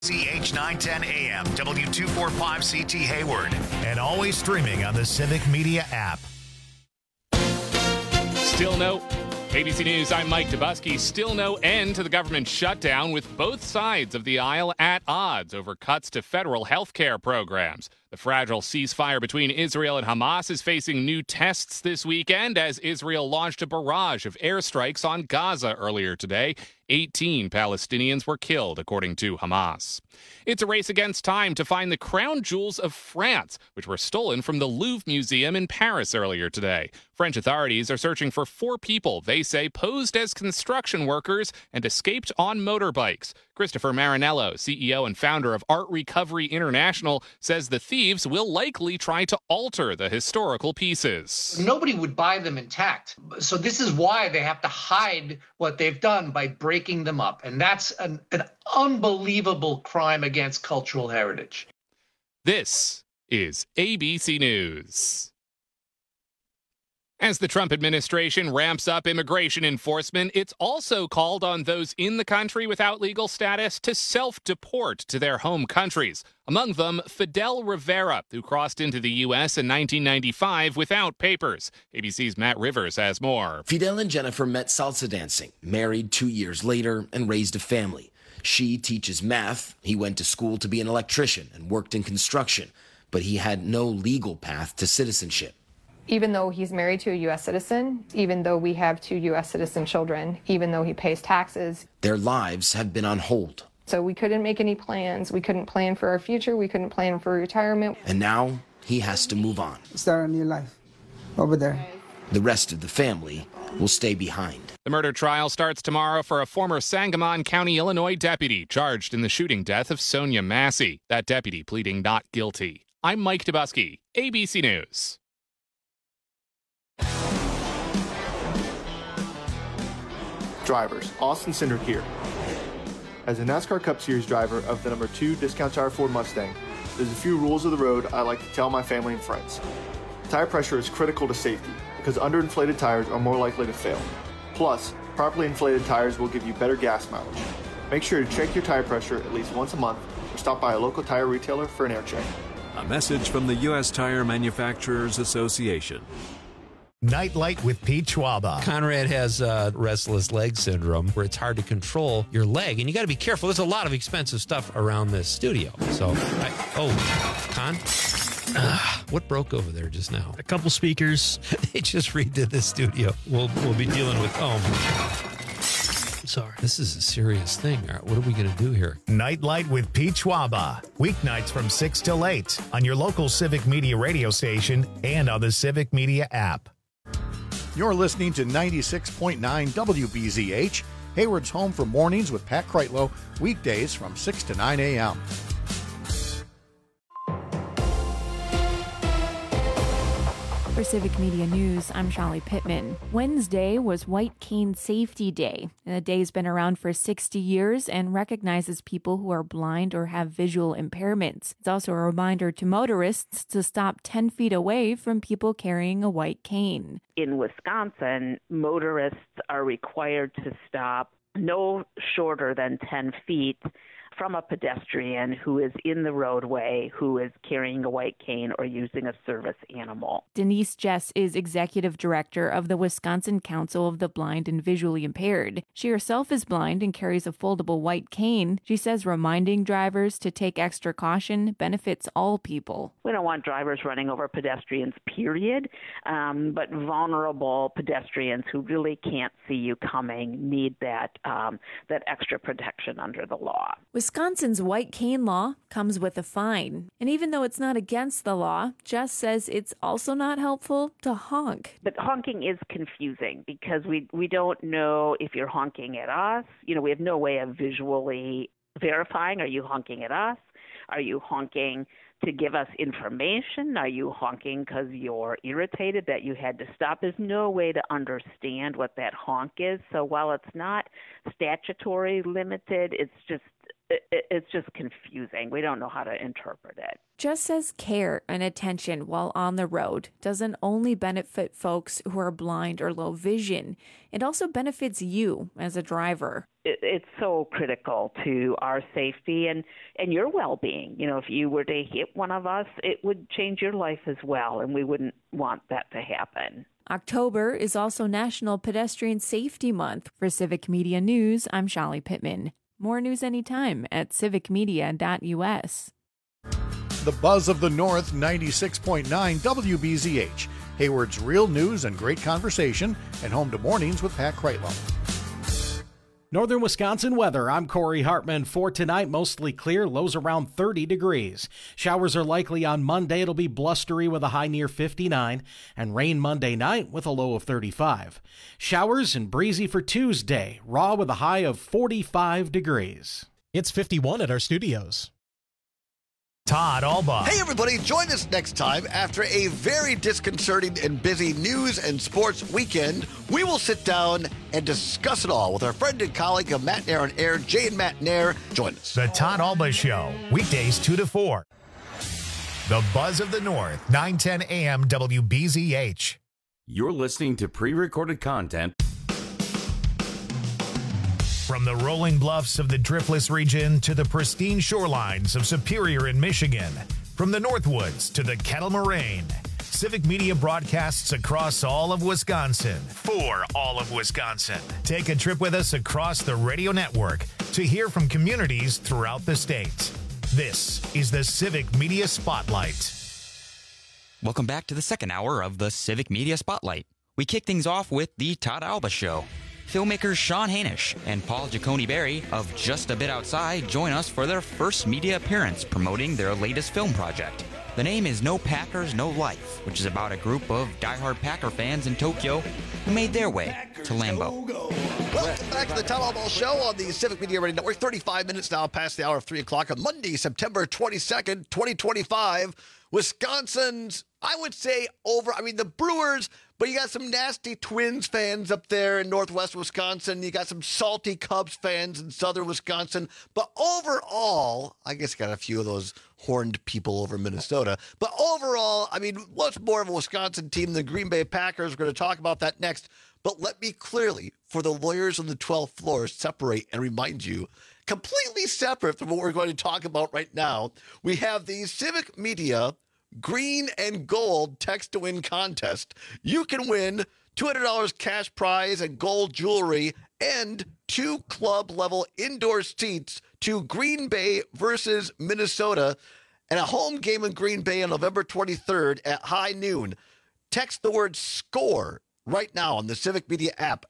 CH 910 AM, W245CT Hayward, and always streaming on the Civic Media app. Still no ABC News, I'm Mike Dubusky. Still no end to the government shutdown, with both sides of the aisle at odds over cuts to federal health care programs. The fragile ceasefire between Israel and Hamas is facing new tests this weekend as Israel launched a barrage of airstrikes on Gaza earlier today. 18 Palestinians were killed, according to Hamas. It's a race against time to find the crown jewels of France, which were stolen from the Louvre Museum in Paris earlier today. French authorities are searching for 4 people they say posed as construction workers and escaped on motorbikes. Christopher Marinello, CEO and founder of Art Recovery International, says the thieves will likely try to alter the historical pieces. Nobody would buy them intact. So this is why they have to hide what they've done by breaking them up. And that's an unbelievable crime against cultural heritage. This is ABC News. As the Trump administration ramps up immigration enforcement, it's also called on those in the country without legal status to self-deport to their home countries. Among them, Fidel Rivera, who crossed into the U.S. in 1995 without papers. ABC's Matt Rivers has more. Fidel and Jennifer met salsa dancing, married 2 years later, and raised a family. She teaches math. He went to school to be an electrician and worked in construction, but he had no legal path to citizenship. Even though he's married to a U.S. citizen, even though we have 2 U.S. citizen children, even though he pays taxes. Their lives have been on hold. So we couldn't make any plans. We couldn't plan for our future. We couldn't plan for retirement. And now he has to move on. Start a new life over there. The rest of the family will stay behind. The murder trial starts tomorrow for a former Sangamon County, Illinois deputy charged in the shooting death of Sonia Massey. That deputy pleading not guilty. I'm Mike Dubusky, ABC News. Drivers, Austin Cindric here. As a NASCAR Cup Series driver of the number 2 Discount Tire Ford Mustang, there's a few rules of the road I like to tell my family and friends. Tire pressure is critical to safety because underinflated tires are more likely to fail. Plus, properly inflated tires will give you better gas mileage. Make sure to check your tire pressure at least once a month or stop by a local tire retailer for an air check. A message from the U.S. Tire Manufacturers Association. Nightlight with Pete Schwaba. Conrad has restless leg syndrome where it's hard to control your leg, and you got to be careful. There's a lot of expensive stuff around this studio. So, Con? What broke over there just now? A couple speakers. They just redid this studio. We'll be dealing with, sorry. This is a serious thing. All right, what are we going to do here? Nightlight with Pete Schwaba. Weeknights from 6 till 8 on your local Civic Media radio station and on the Civic Media app. You're listening to 96.9 WBZH, Hayward's home for mornings with Pat Kreitlow, weekdays from 6 to 9 a.m. For Civic Media News, I'm Shali Pittman. Wednesday was White Cane Safety Day, and the day's been around for 60 years and recognizes people who are blind or have visual impairments. It's also a reminder to motorists to stop 10 feet away from people carrying a white cane. In Wisconsin, motorists are required to stop no shorter than 10 feet from a pedestrian who is in the roadway, who is carrying a white cane or using a service animal. Denise Jess is executive director of the Wisconsin Council of the Blind and Visually Impaired. She herself is blind and carries a foldable white cane. She says reminding drivers to take extra caution benefits all people. We don't want drivers running over pedestrians, period, but vulnerable pedestrians who really can't see you coming need that extra protection under the law. Wisconsin's white cane law comes with a fine. And even though it's not against the law, Jess says it's also not helpful to honk. But honking is confusing because we don't know if you're honking at us. You know, we have no way of visually verifying. Are you honking at us? Are you honking to give us information? Are you honking because you're irritated that you had to stop? There's no way to understand what that honk is. So while it's not statutory limited, it's just it's just confusing. We don't know how to interpret it. Just says care and attention while on the road doesn't only benefit folks who are blind or low vision. It also benefits you as a driver. It's so critical to our safety and your well-being. You know, if you were to hit one of us, it would change your life as well, and we wouldn't want that to happen. October is also National Pedestrian Safety Month. For Civic Media News, I'm Shali Pittman. More news anytime at civicmedia.us. The Buzz of the North, 96.9 WBZH. Hayward's real news and great conversation, and home to Mornings with Pat Kreitlow. Northern Wisconsin weather. I'm Corey Hartman. For tonight, mostly clear, lows around 30 degrees. Showers are likely on Monday. It'll be blustery with a high near 59, and rain Monday night with a low of 35. Showers and breezy for Tuesday, raw with a high of 45 degrees. It's 51 at our studios. Todd Alba. Hey, everybody, join us next time. After a very disconcerting and busy news and sports weekend, we will sit down and discuss it all with our friend and colleague of Matt Nair on Air, Jay and Matt Nair. Join us. The Todd Alba Show, weekdays 2 to 4. The Buzz of the North, 9:10 a.m. WBZH. You're listening to pre-recorded content. From the rolling bluffs of the Driftless region to the pristine shorelines of Superior in Michigan, from the Northwoods to the Kettle Moraine, Civic Media broadcasts across all of Wisconsin for all of Wisconsin. Take a trip with us across the radio network to hear from communities throughout the state. This is the Civic Media Spotlight. Welcome back to the second hour of the Civic Media Spotlight. We kick things off with the Todd Alba Show. Filmmakers Sean Hanisch and Paul Giacone Berry of Just a Bit Outside join us for their first media appearance promoting their latest film project. The name is No Packers, No Life, which is about a group of diehard Packer fans in Tokyo who made their way to Lambeau. Welcome back to the Todd Alba Show on the Civic Media Radio Network. 35 minutes now past the hour of 3 o'clock on Monday, September 22nd, 2025. Wisconsin's, I would say, the Brewers, but you got some nasty Twins fans up there in northwest Wisconsin. You got some salty Cubs fans in southern Wisconsin. But overall, I guess you got a few of those horned people over in Minnesota. But overall, what's more of a Wisconsin team than the Green Bay Packers? We're going to talk about that next. But let me clearly, for the lawyers on the 12th floor, separate and remind you, completely separate from what we're going to talk about right now, we have the Civic Media Green and Gold Text to Win contest. You can win $200 cash prize and gold jewelry and 2 club-level indoor seats to Green Bay versus Minnesota and a home game in Green Bay on November 23rd at high noon. Text the word SCORE right now on the Civic Media app,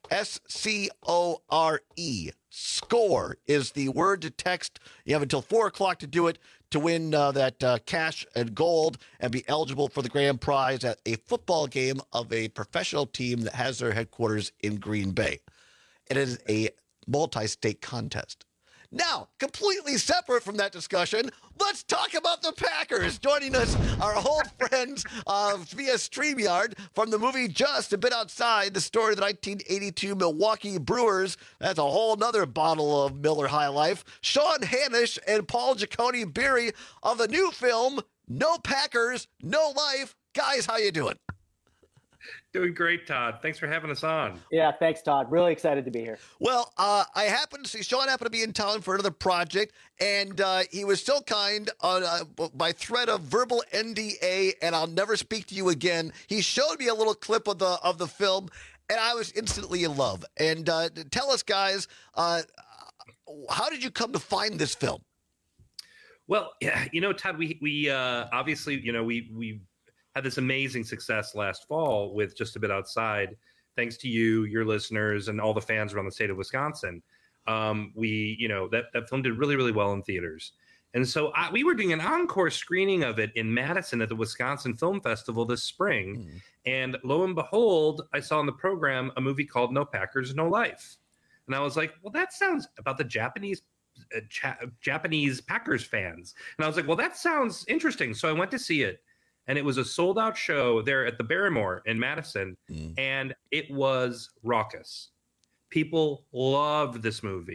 SCORE. SCORE is the word to text. You have until 4 o'clock to do it to win that cash and gold and be eligible for the grand prize at a football game of a professional team that has their headquarters in Green Bay. It is a multi-state contest. Now, completely separate from that discussion, let's talk about the Packers. Joining us, our old friends via StreamYard from the movie Just a Bit Outside, the story of the 1982 Milwaukee Brewers. That's a whole nother bottle of Miller High Life. Sean Hanisch and Paul Giacone Berry of the new film, No Packers, No Life. Guys, how you doing? Doing great, Todd. Thanks for having us on. Yeah, thanks, Todd. Really excited to be here. Well, I happened to see Sean happened to be in town for another project, and he was so kind by threat of verbal NDA, and I'll never speak to you again. He showed me a little clip of the film, and I was instantly in love. And tell us, guys, how did you come to find this film? Well, yeah, Todd, we obviously, we had this amazing success last fall with Just a Bit Outside, thanks to you, your listeners, and all the fans around the state of Wisconsin. That film did really, really well in theaters. And so we were doing an encore screening of it in Madison at the Wisconsin Film Festival this spring. And lo and behold, I saw in the program a movie called No Packers, No Life. And I was like, well, that sounds about the Japanese Packers fans. And I was like, well, that sounds interesting. So I went to see it. And it was a sold-out show there at the Barrymore in Madison, and it was raucous. People loved this movie.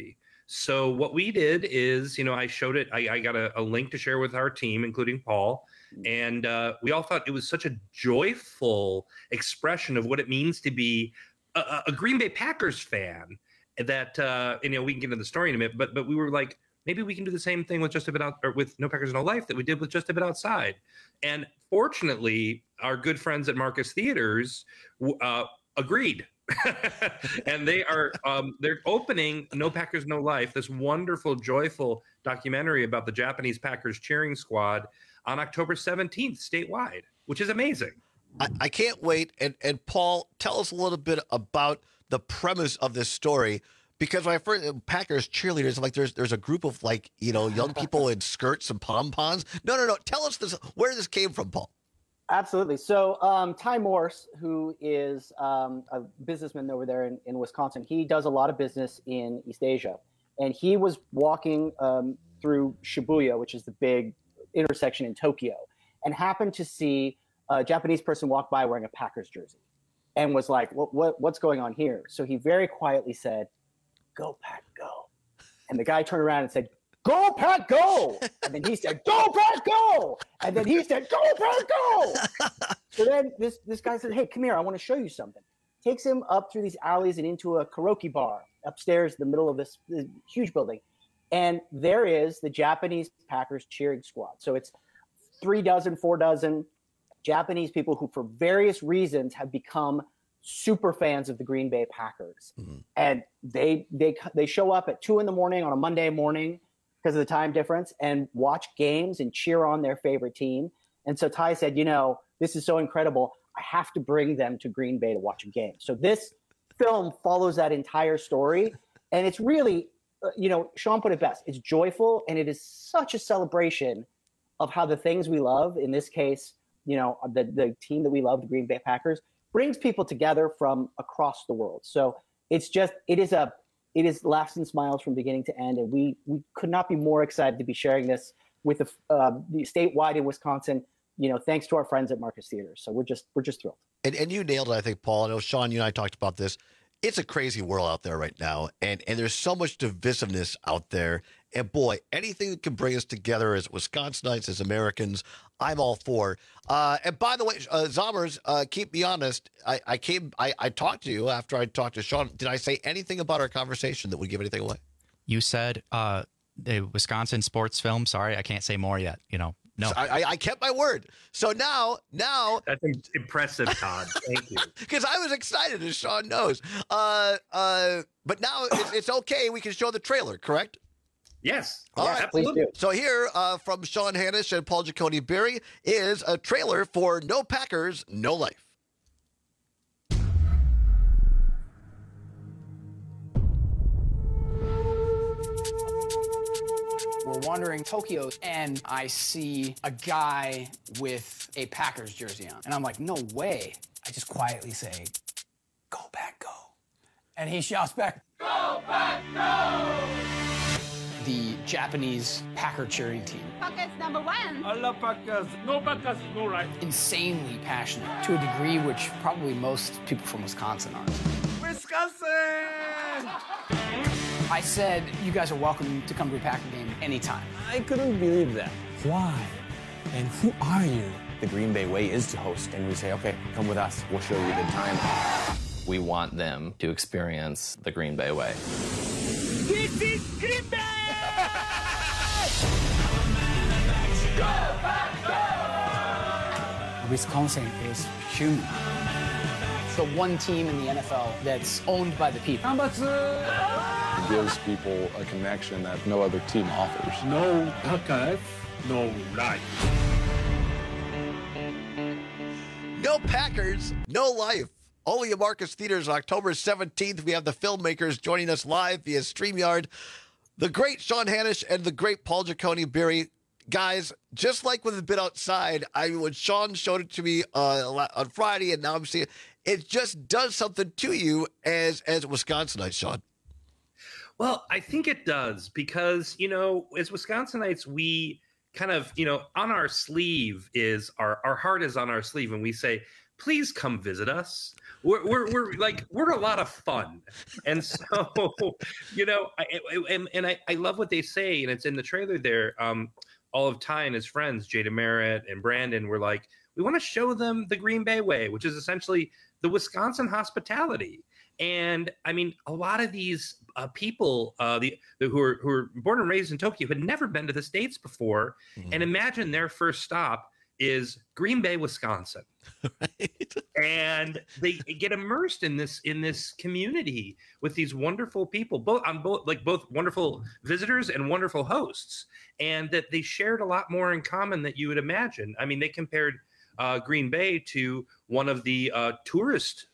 So what we did is, I showed it. I got a link to share with our team, including Paul. And we all thought it was such a joyful expression of what it means to be a Green Bay Packers fan that, we can get into the story in a minute, but we were like, maybe we can do the same thing with with No Packers No Life that we did with Just a Bit Outside. And fortunately, our good friends at Marcus Theaters agreed. And they're opening No Packers No Life, this wonderful, joyful documentary about the Japanese Packers cheering squad, on October 17th statewide, which is amazing. I can't wait. And Paul, tell us a little bit about the premise of this story, because when I first Packers cheerleaders, like there's a group of young people in skirts and pom-poms. No. Tell us where this came from, Paul. Absolutely. So Ty Morse, who is a businessman over there in Wisconsin, he does a lot of business in East Asia. And he was walking through Shibuya, which is the big intersection in Tokyo, and happened to see a Japanese person walk by wearing a Packers jersey and was like, what's going on here? So he very quietly said, "Go Pack, go." And the guy turned around and said, "Go Pack, go." And then he said, "Go Pack, go." And then he said, "Go Pack, go." So then this guy said, "Hey, come here. I want to show you something." Takes him up through these alleys and into a karaoke bar upstairs in the middle of this huge building. And there is the Japanese Packers cheering squad. So it's 4 Japanese people who, for various reasons, have become super fans of the Green Bay Packers. Mm-hmm. And they show up at 2 a.m. on a Monday morning because of the time difference and watch games and cheer on their favorite team. And so Ty said, this is so incredible. I have to bring them to Green Bay to watch a game. So this film follows that entire story. And it's really, Sean put it best. It's joyful, and it is such a celebration of how the things we love, in this case, the team that we love, the Green Bay Packers, brings people together from across the world. So it is laughs and smiles from beginning to end. And we could not be more excited to be sharing this with the statewide in Wisconsin, thanks to our friends at Marcus Theaters. So we're just thrilled. And you nailed it, I think, Paul. I know, Sean, you and I talked about this. It's a crazy world out there right now, and there's so much divisiveness out there. And boy, anything that can bring us together as Wisconsinites, as Americans, I'm all for. And by the way, Zommers, keep me honest. I talked to you after I talked to Sean. Did I say anything about our conversation that would give anything away? You said the Wisconsin sports film. Sorry, I can't say more yet. No, so I kept my word. So now that's impressive, Todd. Thank you. Because I was excited, as Sean knows. But now it's okay. We can show the trailer, correct? Yes. All right. Absolutely. So here from Sean Hanish and Paul Giacone Berry is a trailer for No Packers, No Life. We're wandering Tokyo, and I see a guy with a Packers jersey on. And I'm like, no way. I just quietly say, "Go Pack, go." And he shouts back, "Go Pack, go!" The Japanese Packer cheering team. Packers number 1. I love Packers. No Packers, no life. Insanely passionate, to a degree which probably most people from Wisconsin aren't. Wisconsin! I said, you guys are welcome to come to a Packer game anytime. I couldn't believe that. Why? And who are you? The Green Bay way is to host, and we say, okay, come with us. We'll show you a good time. We want them to experience the Green Bay way. This is Green Bay! Wisconsin is human. It's the one team in the NFL that's owned by the people. It gives people a connection that no other team offers. No Packers, no life. No Packers, no life. Only at Marcus Theaters on October 17th. We have the filmmakers joining us live via StreamYard. The great Sean Hanish and the great Paul Giacone Berry. Guys, just like with A Bit Outside, when Sean showed it to me on Friday, and now I'm seeing it just does something to you as Wisconsinites, Sean. Well, I think it does because, as Wisconsinites, we kind of, on our sleeve is our heart is on our sleeve. And we say, please come visit us. We're a lot of fun, and so I love what they say, and it's in the trailer there. All of Ty and his friends, Jada Merritt and Brandon, were like, we want to show them the Green Bay way, which is essentially the Wisconsin hospitality. And I mean, a lot of these people who are born and raised in Tokyo had never been to the States before, and imagine their first stop is Green Bay, Wisconsin. Right. And they get immersed in this community with these wonderful people, both wonderful visitors and wonderful hosts, and that they shared a lot more in common than you would imagine. I mean, they compared Green Bay to one of the tourist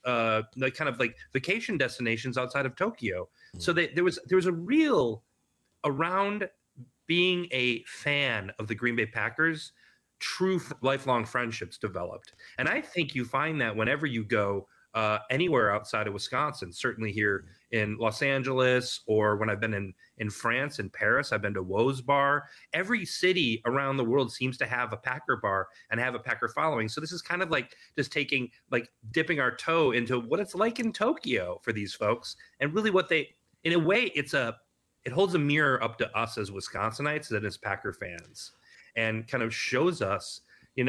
vacation destinations outside of Tokyo. So there was a real, around being a fan of the Green Bay Packers, true lifelong friendships developed. And I think you find that whenever you go anywhere outside of Wisconsin, certainly here in Los Angeles, or when I've been in France, in Paris, I've been to Woe's Bar. Every city around the world seems to have a Packer bar and have a Packer following. So this is kind of like just dipping our toe into what it's like in Tokyo for these folks. And really in a way, it holds a mirror up to us as Wisconsinites and as Packer fans, and kind of shows us,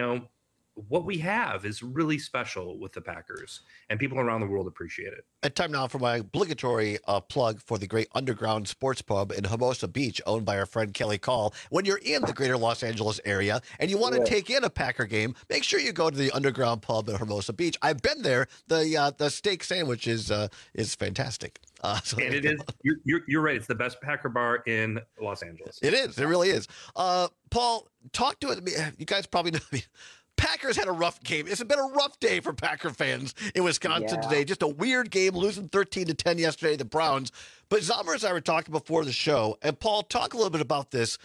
what we have is really special with the Packers, and people around the world appreciate it. And time now for my obligatory plug for the great Underground Sports Pub in Hermosa Beach, owned by our friend Kelly Call. When you're in the greater Los Angeles area and you want to take in a Packer game, make sure you go to the Underground Pub in Hermosa Beach. I've been there. The steak sandwich is fantastic. And it is. You're right. It's the best Packer bar in Los Angeles. It is. It really is. Paul, talk to us. You guys probably know. Packers had a rough game. It's been a rough day for Packer fans in Wisconsin today. Just a weird game, losing 13-10 yesterday to the Browns. But Zomer and I were talking before the show, and Paul, talk a little bit about this.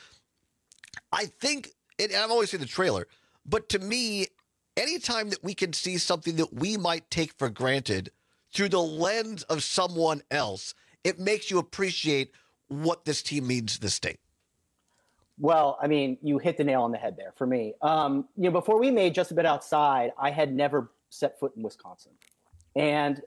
I think, and I've always seen the trailer, but to me, anytime that we can see something that we might take for granted through the lens of someone else, it makes you appreciate what this team means to the state. Well, I mean, you hit the nail on the head there for me. Before we made Just a Bit Outside, I had never set foot in Wisconsin. And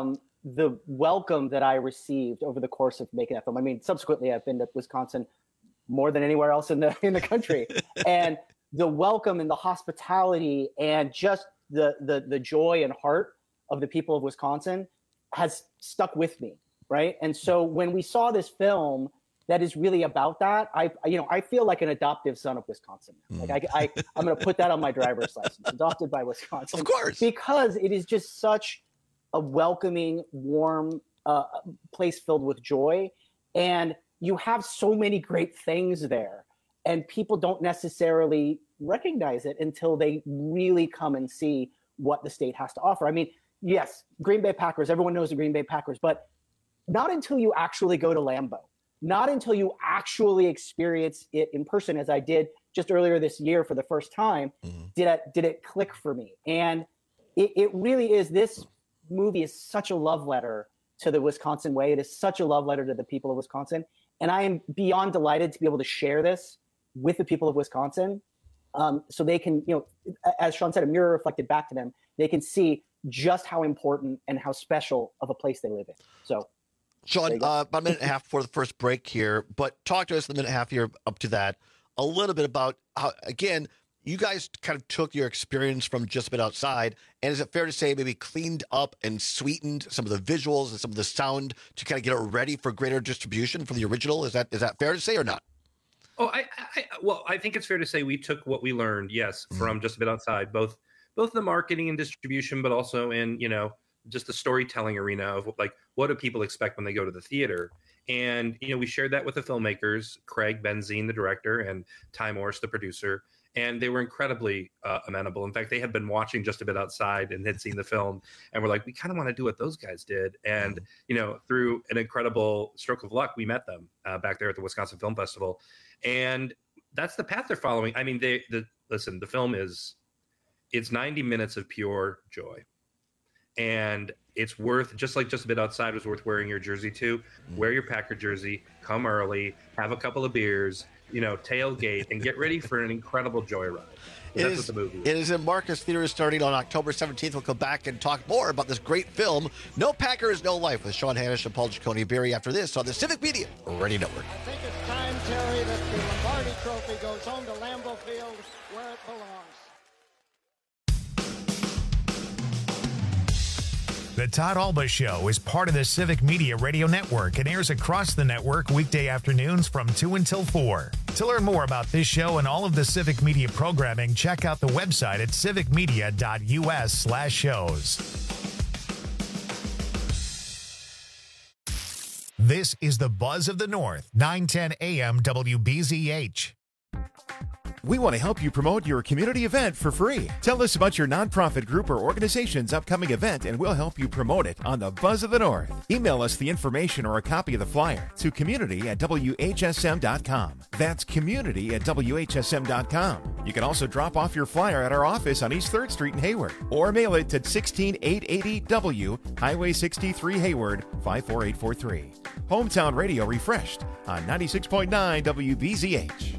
the welcome that I received over the course of making that film, I mean, subsequently I've been to Wisconsin more than anywhere else in the country. And the welcome and the hospitality and just the joy and heart of the people of Wisconsin has stuck with me, right? And so when we saw this film that is really about that, I feel like an adoptive son of Wisconsin. Like I'm going to put that on my driver's license, adopted by Wisconsin. Of course. Because it is just such a welcoming, warm place filled with joy. And you have so many great things there. And people don't necessarily recognize it until they really come and see what the state has to offer. I mean, yes, Green Bay Packers, everyone knows the Green Bay Packers, but not until you actually go to Lambeau. Not until you actually experience it in person, as I did just earlier this year for the first time, did it click for me. And it really is. This movie is such a love letter to the Wisconsin way. It is such a love letter to the people of Wisconsin. And I am beyond delighted to be able to share this with the people of Wisconsin, so they can, as Sean said, a mirror reflected back to them. They can see just how important and how special of a place they live in. So, Sean, about a minute and a half before the first break here, but talk to us in the minute and a half here up to that a little bit about how, again, you guys kind of took your experience from Just a Bit Outside, and is it fair to say maybe cleaned up and sweetened some of the visuals and some of the sound to kind of get it ready for greater distribution from the original? Is that fair to say or not? Oh, I think it's fair to say we took what we learned, yes, from Just a Bit Outside, both the marketing and distribution, but also in, just the storytelling arena of like, what do people expect when they go to the theater? And, we shared that with the filmmakers, Craig Benzine, the director, and Ty Morris, the producer. And they were incredibly amenable. In fact, they had been watching Just a Bit Outside and had seen the film and were like, we kind of want to do what those guys did. And, through an incredible stroke of luck, we met them back there at the Wisconsin Film Festival. And that's the path they're following. I mean, listen, the film it's 90 minutes of pure joy. And it's worth, just like Just a Bit Outside was worth wearing your jersey to, wear your Packer jersey, come early, have a couple of beers, tailgate and get ready for an incredible joyride. That's what the movie is. It is in Marcus Theaters starting on October 17th. We'll come back and talk more about this great film, No Packers, No Life, with Sean Hanish and Paul Giacone Berry after this on the Civic Media Radio Network. I think it's time, Terry, that the Lombardi Trophy goes home to Lambeau Field where it belongs. The Todd Alba Show is part of the Civic Media Radio Network and airs across the network weekday afternoons from 2 until 4. To learn more about this show and all of the Civic Media programming, check out the website at civicmedia.us/shows. This is the Buzz of the North, 910 AM WBZH. We want to help you promote your community event for free. Tell us about your nonprofit group or organization's upcoming event and we'll help you promote it on the Buzz of the North. Email us the information or a copy of the flyer to community@WHSM.com. That's community@WHSM.com. You can also drop off your flyer at our office on East 3rd Street in Hayward or mail it to 16880 W, Highway 63 Hayward, 54843. Hometown Radio refreshed on 96.9 WBZH.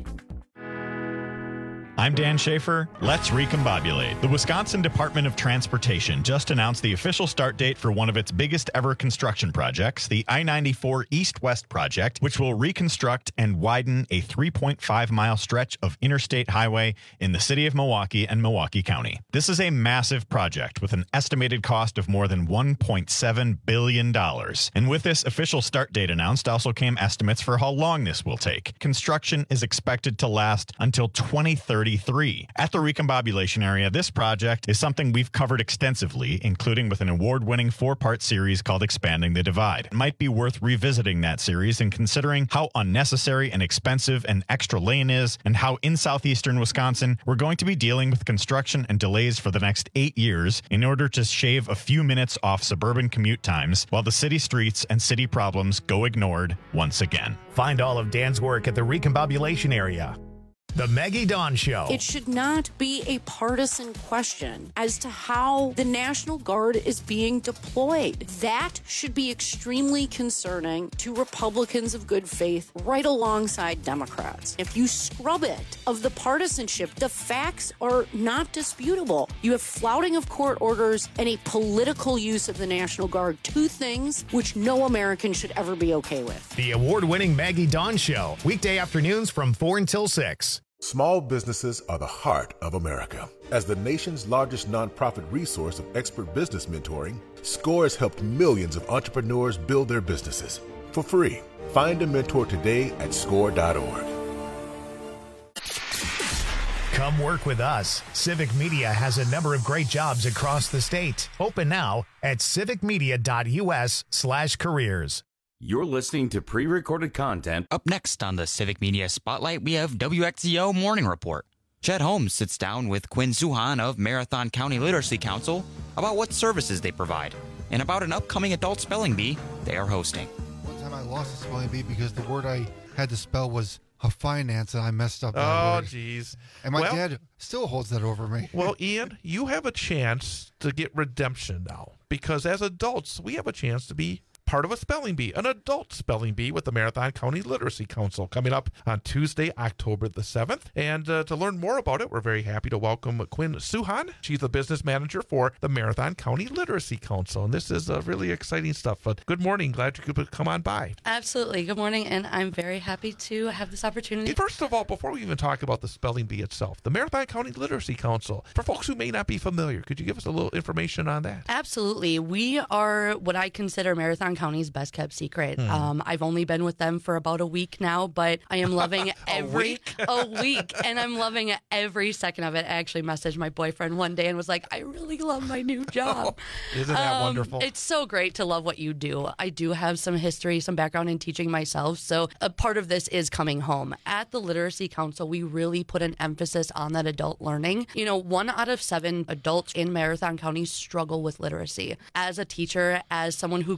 I'm Dan Schaefer. Let's recombobulate. The Wisconsin Department of Transportation just announced the official start date for one of its biggest ever construction projects, the I-94 East-West project, which will reconstruct and widen a 3.5-mile stretch of interstate highway in the city of Milwaukee and Milwaukee County. This is a massive project with an estimated cost of more than $1.7 billion. And with this official start date announced also came estimates for how long this will take. Construction is expected to last until 2030. At the recombobulation area, this project is something we've covered extensively, including with an award-winning 4-part series called Expanding the Divide. It might be worth revisiting that series and considering how unnecessary and expensive an extra lane is and how in southeastern Wisconsin we're going to be dealing with construction and delays for the next 8 years in order to shave a few minutes off suburban commute times while the city streets and city problems go ignored once again. Find all of Dan's work at the recombobulation area. The Maggie Dawn Show. It should not be a partisan question as to how the National Guard is being deployed. That should be extremely concerning to Republicans of good faith right alongside Democrats. If you scrub it of the partisanship, the facts are not disputable. You have flouting of court orders and a political use of the National Guard, two things which no American should ever be okay with. The award-winning Maggie Dawn Show, weekday afternoons from 4 until 6. Small businesses are the heart of America. As the nation's largest nonprofit resource of expert business mentoring, SCORE has helped millions of entrepreneurs build their businesses for free. Find a mentor today at score.org. Come work with us. Civic Media has a number of great jobs across the state. Open now at civicmedia.us/careers. You're listening to pre-recorded content. Up next on the Civic Media Spotlight, we have WXZO Morning Report. Chet Holmes sits down with Quinn Suhan of Marathon County Literacy Council about what services they provide and about an upcoming adult spelling bee they are hosting. One time I lost a spelling bee because the word I had to spell was finance, and I messed up that word. Geez. And my dad still holds that over me. Well, Ian, you have a chance to get redemption now, because as adults, we have a chance to be part of a spelling bee, an adult spelling bee with the Marathon County Literacy Council coming up on Tuesday, October the 7th. And to learn more about it, we're very happy to welcome Quinn Suhan. She's the business manager for the Marathon County Literacy Council. And this is really exciting stuff. But good morning. Glad you could come on by. Absolutely. Good morning. And I'm very happy to have this opportunity. First of all, before we even talk about the spelling bee itself, the Marathon County Literacy Council, for folks who may not be familiar, could you give us a little information on that? Absolutely. We are what I consider Marathon County's best kept secret. I've only been with them for about a week now, but I am loving a week, and I'm loving every second of it. I actually messaged my boyfriend one day and was like, I really love my new job. Isn't that wonderful? It's so great to love what you do. I do have some history, some background in teaching myself, so a part of this is coming home. At the Literacy Council, we really put an emphasis on that adult learning. 1 out of 7 adults in Marathon County struggle with literacy. As a teacher, as someone who grew up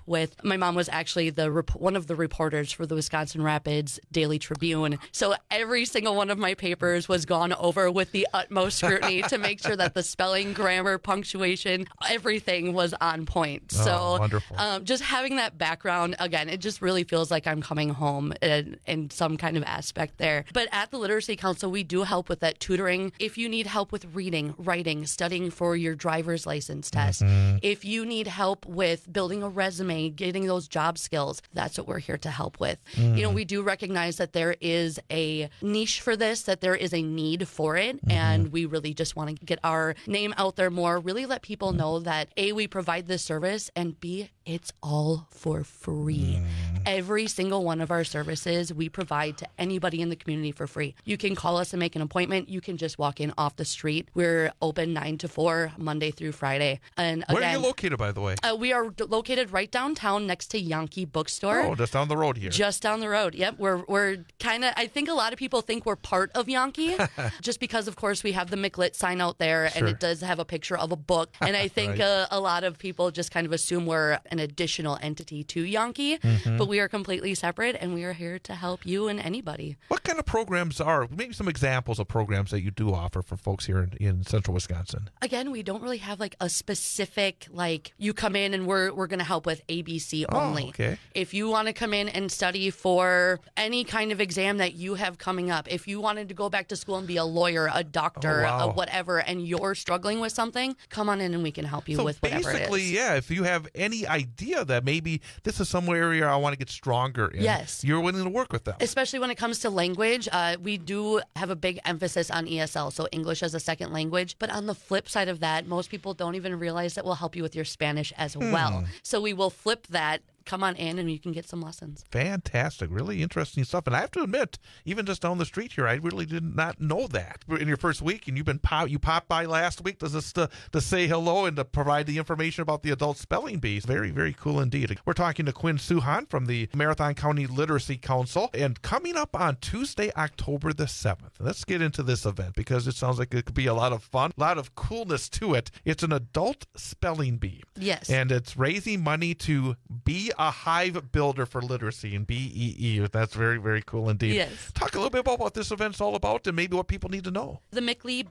up with. My mom was actually one of the reporters for the Wisconsin Rapids Daily Tribune. So every single one of my papers was gone over with the utmost scrutiny to make sure that the spelling, grammar, punctuation, everything was on point. So wonderful. Just having that background, again, it just really feels like I'm coming home in some kind of aspect there. But at the Literacy Council, we do help with that tutoring. If you need help with reading, writing, studying for your driver's license test, if you need help with building a resume, getting those job skills, that's what we're here to help with. You know, we do recognize that there is a niche for this, that there is a need for it, and we really just want to get our name out there more, really let people know that A, we provide this service, and B, it's all for free. Every single one of our services we provide to anybody in the community for free. You can call us and make an appointment. You can just walk in off the street. We're open 9 to 4, Monday through Friday. And again, where are you located, by the way? We are located right downtown next to Yankee Bookstore. Oh, just down the road here. Just down the road. Yep. We're kind of, I think a lot of people think we're part of Yankee just because, of course, we have the McLit sign out there and it does have a picture of a book. And I think a lot of people just kind of assume we're an additional entity to Yankee, but we are completely separate and we are here to help you and anybody. What kind of programs are, maybe some examples of programs that you do offer for folks here in central Wisconsin? Again, we don't really have like a specific, like you come in and we're going to help with ABC only. Okay. If you want to come in and study for any kind of exam that you have coming up, if you wanted to go back to school and be a lawyer, a doctor, whatever, and you're struggling with something, come on in and we can help you with whatever it is. Basically, yeah, if you have any idea that maybe this is some area I want to get stronger in, you're willing to work with them. Especially when it comes to language, we do have a big emphasis on ESL, so English as a second language. But on the flip side of that, most people don't even realize that we'll help you with your Spanish as well. So we will flip that. Come on in and you can get some lessons. Fantastic. Really interesting stuff. And I have to admit, even just down the street here, I really did not know that. In your first week, and you popped by last week just to say hello and to provide the information about the adult spelling bee. Very, very cool indeed. We're talking to Quinn Suhan from the Marathon County Literacy Council. And coming up on Tuesday, October the 7th, let's get into this event because it sounds like it could be a lot of fun, a lot of coolness to it. It's an adult spelling bee. Yes. And it's raising money to be a hive builder for literacy and BEE. That's very, very cool indeed. Yes. Talk a little bit about what this event's all about and maybe what people need to know. The McLee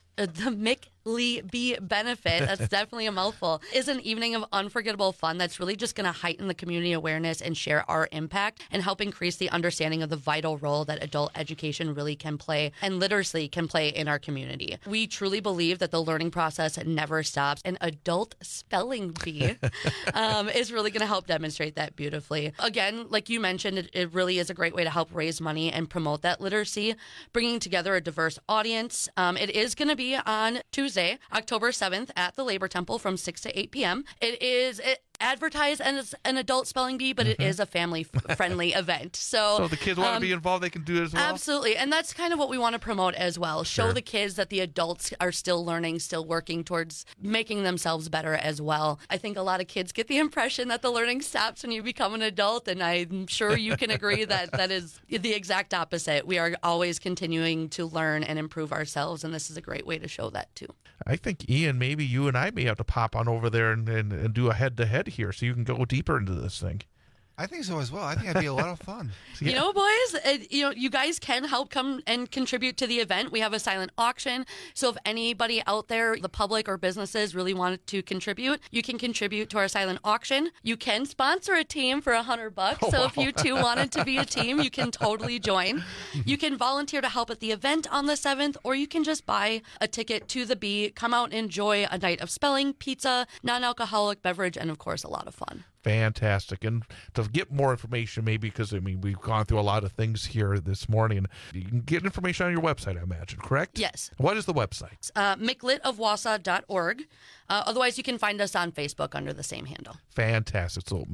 Bee Benefit, that's definitely a mouthful, is an evening of unforgettable fun that's really just going to heighten the community awareness and share our impact and help increase the understanding of the vital role that adult education really can play and literacy can play in our community. We truly believe that the learning process never stops, and adult spelling bee is really going to help demonstrate that beautifully. Again, like you mentioned, it really is a great way to help raise money and promote that literacy, bringing together a diverse audience. It is going to be on Tuesday, October 7th at the Labor Temple from 6 to 8 p.m. It is advertised as an adult spelling bee, but it is a family-friendly event. So the kids want to be involved, they can do it as well? Absolutely. And that's kind of what we want to promote as well. Show the kids that the adults are still learning, still working towards making themselves better as well. I think a lot of kids get the impression that the learning stops when you become an adult, and I'm sure you can agree that that is the exact opposite. We are always continuing to learn and improve ourselves, and this is a great way to show that too. I think, Ian, maybe you and I may have to pop on over there and do a head-to-head here so you can go deeper into this thing. I think so as well. I think that'd be a lot of fun. Yeah. You know, boys, you guys can help come and contribute to the event. We have a silent auction. So if anybody out there, the public or businesses really wanted to contribute, you can contribute to our silent auction. You can sponsor a team for $100. So if you two wanted to be a team, you can totally join. You can volunteer to help at the event on the 7th, or you can just buy a ticket to the Bee, come out and enjoy a night of spelling, pizza, non-alcoholic beverage, and of course, a lot of fun. Fantastic. And to get more information, maybe because, we've gone through a lot of things here this morning. You can get information on your website, I imagine, correct? Yes. What is the website? mclitofwausau.org. Otherwise, you can find us on Facebook under the same handle. Fantastic. So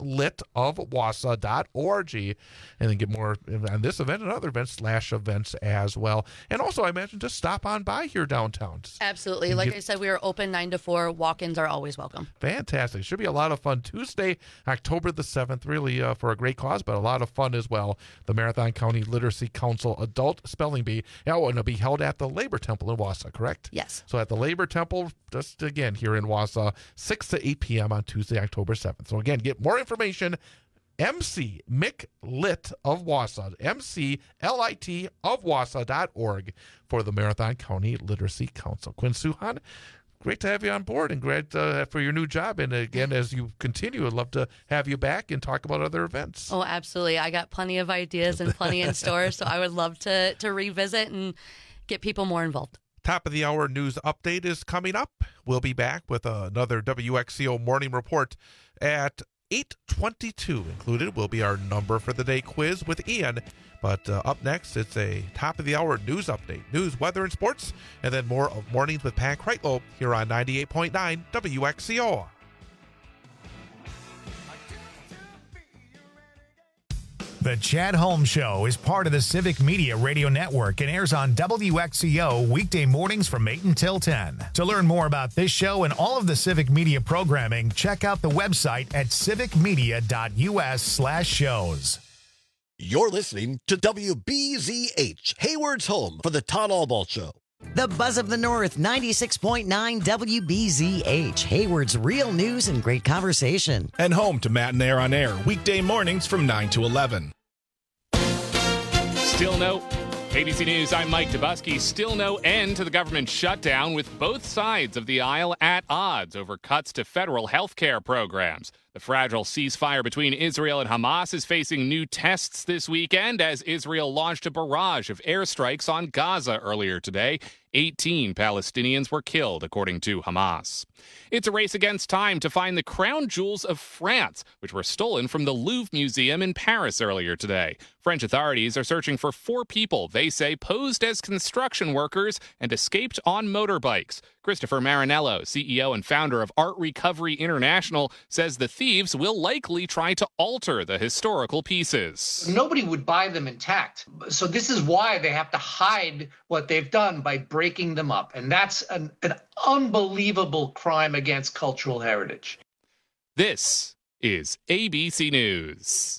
mclitofwausau.org, and then get more on this event and other events /events as well. And also, I imagine, just stop on by here downtown. Absolutely. Like I said, we are open 9 to 4. Walk-ins are always welcome. Fantastic. Should be a lot of fun. Tuesday, Tuesday, October the 7th, really for a great cause, but a lot of fun as well. The Marathon County Literacy Council Adult Spelling Bee. And it'll be held at the Labor Temple in Wausau, correct? Yes. So at the Labor Temple, just again here in Wausau, 6 to 8 p.m. on Tuesday, October 7th. So again, get more information. MC Mick Lit of Wausau, MCLIT of Wausau.org for the Marathon County Literacy Council. Quinn Suhan, great to have you on board and great for your new job. And again, as you continue, I'd love to have you back and talk about other events. Oh, absolutely. I got plenty of ideas and plenty in store, so I would love to revisit and get people more involved. Top of the hour news update is coming up. We'll be back with another WXCO morning report at 8:22. Included will be our number for the day quiz with Ian. But up next, it's a top of the hour news update, news, weather, and sports, and then more of Mornings with Pat Kreitlow here on 98.9 WXCO. The Chad Holmes Show is part of the Civic Media Radio Network and airs on WXCO weekday mornings from 8 until 10. To learn more about this show and all of the Civic Media programming, check out the website at civicmedia.us/shows. You're listening to WBZH, Hayward's home for the Todd Albaugh Show. The Buzz of the North, 96.9 WBZH, Hayward's real news and great conversation. And home to Matt and Air on Air, weekday mornings from 9 to 11. Still no ABC News, I'm Mike Dubusky. Still no end to the government shutdown, with both sides of the aisle at odds over cuts to federal health care programs. The fragile ceasefire between Israel and Hamas is facing new tests this weekend as Israel launched a barrage of airstrikes on Gaza earlier today. 18 Palestinians were killed, according to Hamas. It's a race against time to find the crown jewels of France, which were stolen from the Louvre Museum in Paris earlier today. French authorities are searching for 4 people they say posed as construction workers and escaped on motorbikes. Christopher Marinello, CEO and founder of Art Recovery International, says the thieves will likely try to alter the historical pieces. Nobody would buy them intact. So this is why they have to hide what they've done by breaking them up. And that's an unbelievable crime against cultural heritage. This is ABC News.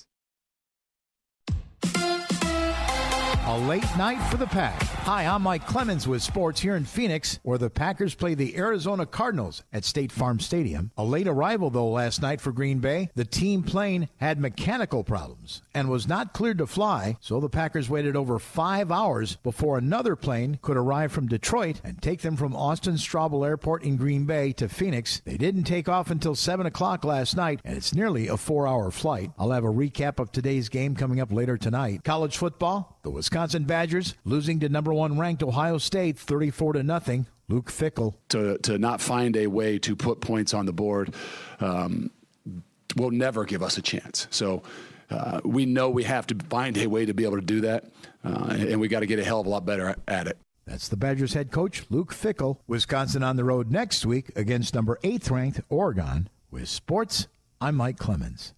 A late night for the Pack. Hi, I'm Mike Clemens with sports here in Phoenix, where the Packers play the Arizona Cardinals at State Farm Stadium. A late arrival, though, last night for Green Bay. The team plane had mechanical problems and was not cleared to fly, so the Packers waited over 5 hours before another plane could arrive from Detroit and take them from Austin Straubel Airport in Green Bay to Phoenix. They didn't take off until 7 o'clock last night, and it's nearly a 4-hour flight. I'll have a recap of today's game coming up later tonight. College football, the Wisconsin Badgers losing to number 1 ranked Ohio State 34-0. Luke Fickell. To not find a way to put points on the board will never give us a chance. So we know we have to find a way to be able to do that, and we got to get a hell of a lot better at it. That's the Badgers head coach, Luke Fickell. Wisconsin on the road next week against number 8th ranked Oregon. With sports, I'm Mike Clemens.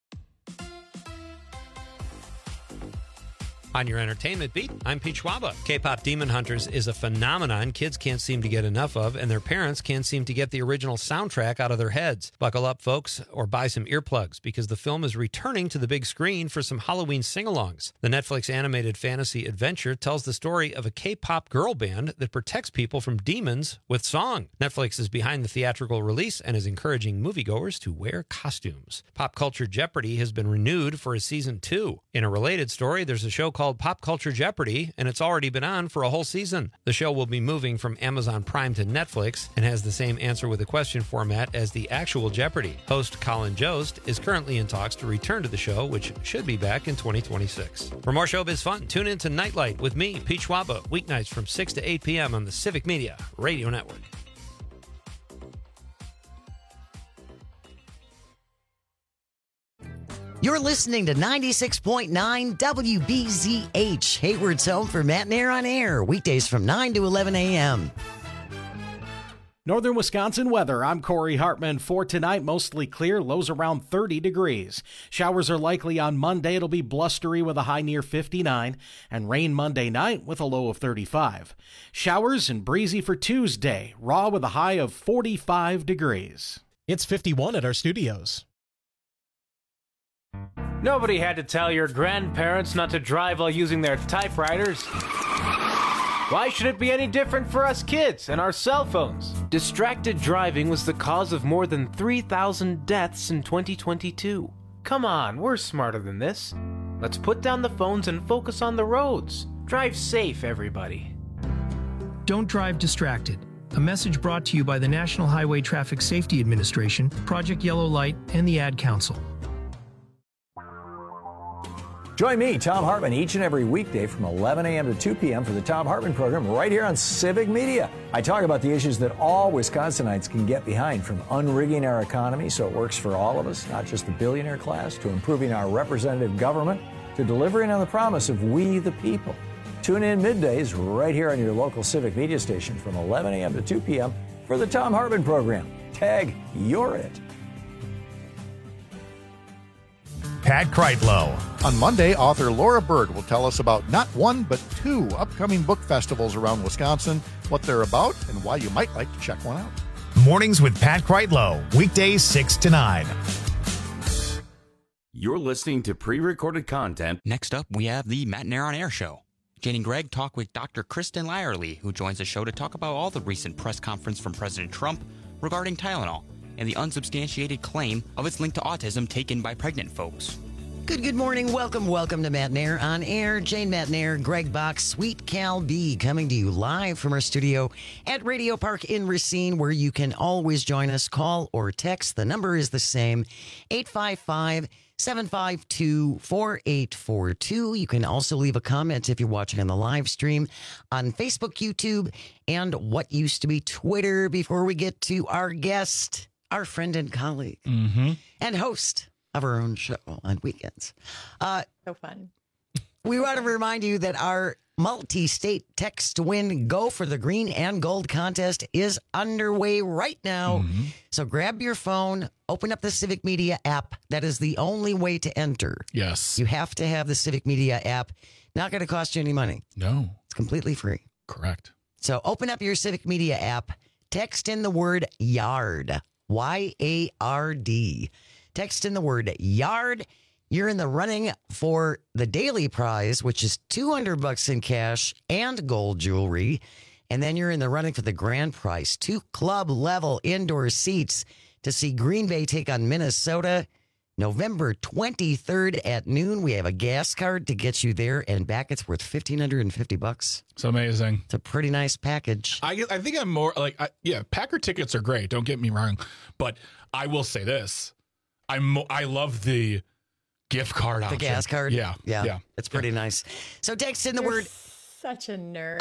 On your entertainment beat, I'm Pete Schwaba. K-pop Demon Hunters is a phenomenon kids can't seem to get enough of, and their parents can't seem to get the original soundtrack out of their heads. Buckle up, folks, or buy some earplugs, because the film is returning to the big screen for some Halloween sing-alongs. The Netflix animated fantasy adventure tells the story of a K-pop girl band that protects people from demons with song. Netflix is behind the theatrical release and is encouraging moviegoers to wear costumes. Pop Culture Jeopardy has been renewed for a season 2. In a related story, there's a show called Pop Culture Jeopardy, and it's already been on for a whole season. The show will be moving from Amazon Prime to Netflix and has the same answer with a question format as the actual Jeopardy. Host Colin Jost is currently in talks to return to the show, which should be back in 2026. For more showbiz fun, tune in to Nightlight with me, Pete Schwaba, weeknights from 6 to 8 p.m. on the Civic Media Radio Network. You're listening to 96.9 WBZH, Hayward's home for Matt and Air on Air, weekdays from 9 to 11 a.m. Northern Wisconsin weather. I'm Corey Hartman. For tonight, mostly clear, lows around 30 degrees. Showers are likely on Monday. It'll be blustery with a high near 59, and rain Monday night with a low of 35. Showers and breezy for Tuesday, raw with a high of 45 degrees. It's 51 at our studios. Nobody had to tell your grandparents not to drive while using their typewriters. Why should it be any different for us kids and our cell phones? Distracted driving was the cause of more than 3,000 deaths in 2022. Come on, we're smarter than this. Let's put down the phones and focus on the roads. Drive safe, everybody. Don't drive distracted. A message brought to you by the National Highway Traffic Safety Administration, Project Yellow Light, and the Ad Council. Join me, Tom Hartman, each and every weekday from 11 a.m. to 2 p.m. for the Tom Hartman program right here on Civic Media. I talk about the issues that all Wisconsinites can get behind, from unrigging our economy so it works for all of us, not just the billionaire class, to improving our representative government, to delivering on the promise of we the people. Tune in middays right here on your local Civic Media station from 11 a.m. to 2 p.m. for the Tom Hartman program. Tag, you're it. Pat Kreitlow. On Monday, author Laura Bird will tell us about not one, but 2 upcoming book festivals around Wisconsin, what they're about, and why you might like to check one out. Mornings with Pat Kreitlow, weekdays 6 to 9. You're listening to pre-recorded content. Next up, we have the Matt Nair on Air show. Jane and Greg talk with Dr. Kristen Lyerly, who joins the show to talk about all the recent press conference from President Trump regarding Tylenol and the unsubstantiated claim of its link to autism taken by pregnant folks. Good morning. Welcome to Matt Nair on Air. Jane Matt Nair, Greg Box, Sweet Cal B, coming to you live from our studio at Radio Park in Racine, where you can always join us. Call or text. The number is the same, 855-752-4842. You can also leave a comment if you're watching on the live stream on Facebook, YouTube, and what used to be Twitter. Before we get to our guest, our friend and colleague, and host of our own show on weekends. So fun. We want to remind you that our multi-state text to win Go for the Green and Gold contest is underway right now. So grab your phone, open up the Civic Media app. That is the only way to enter. Yes. You have to have the Civic Media app. Not going to cost you any money. No. It's completely free. Correct. So open up your Civic Media app, text in the word YARD, Y-A-R-D. Text in the word YARD. You're in the running for the daily prize, which is $200 in cash and gold jewelry. And then you're in the running for the grand prize, 2 club-level indoor seats to see Green Bay take on Minnesota November 23rd at noon. We have a gas card to get you there and back. It's worth $1,550. It's amazing. It's a pretty nice package. I think I'm more like, Packer tickets are great. Don't get me wrong. But I will say this. I love the gift card option. The gas card? Yeah. It's pretty nice. So text in the word. Such a nerd.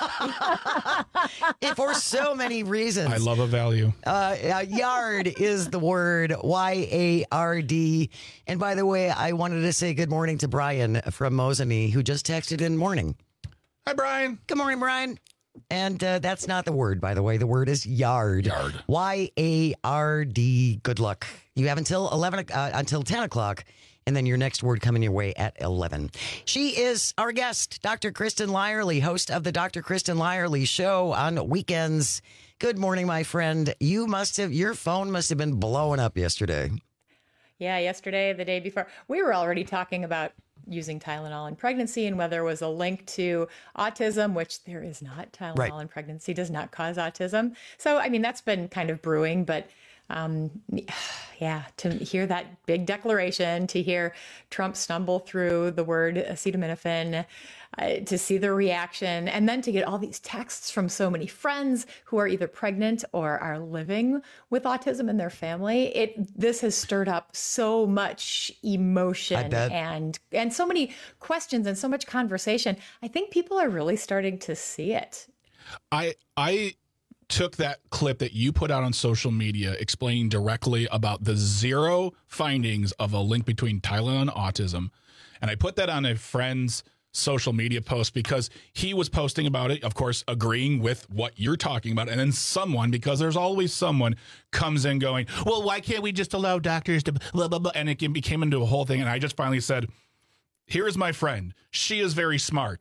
For so many reasons. I love a value. Yard is the word, Y-A-R-D. And by the way, I wanted to say good morning to Brian from Mosinee, who just texted in morning. Hi, Brian. Good morning, Brian. And that's not the word, by the way. The word is yard. Yard. Y-A-R-D. Good luck. You have until 10 o'clock, and then your next word coming your way at 11. She is our guest, Dr. Kristen Lyerly, host of the Dr. Kristen Lyerly Show on weekends. Good morning, my friend. Your phone must have been blowing up yesterday. Yeah, yesterday, the day before, we were already talking about using Tylenol in pregnancy and whether there was a link to autism, which there is not. Tylenol in pregnancy does not cause autism. So, I mean, that's been kind of brewing, but to hear that big declaration, to hear Trump stumble through the word acetaminophen, to see the reaction, and then to get all these texts from so many friends who are either pregnant or are living with autism in their family. This has stirred up so much emotion and so many questions and so much conversation. I think people are really starting to see it. I took that clip that you put out on social media explaining directly about the 0 findings of a link between Tylenol and autism, and I put that on a friend's social media post because he was posting about it, of course, agreeing with what you're talking about. And then someone, because there's always someone, comes in going, well, why can't we just allow doctors to blah, blah, blah? And it became into a whole thing. And I just finally said, here is my friend. She is very smart.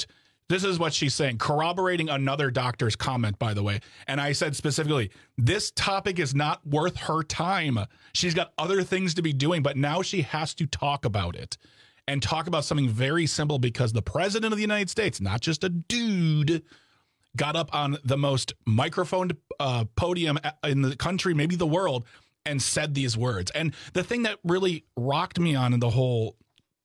This is what she's saying, corroborating another doctor's comment, by the way. And I said specifically, this topic is not worth her time. She's got other things to be doing, but now she has to talk about it and talk about something very simple because the president of the United States, not just a dude, got up on the most microphoned podium in the country, maybe the world, and said these words. And the thing that really rocked me on in the whole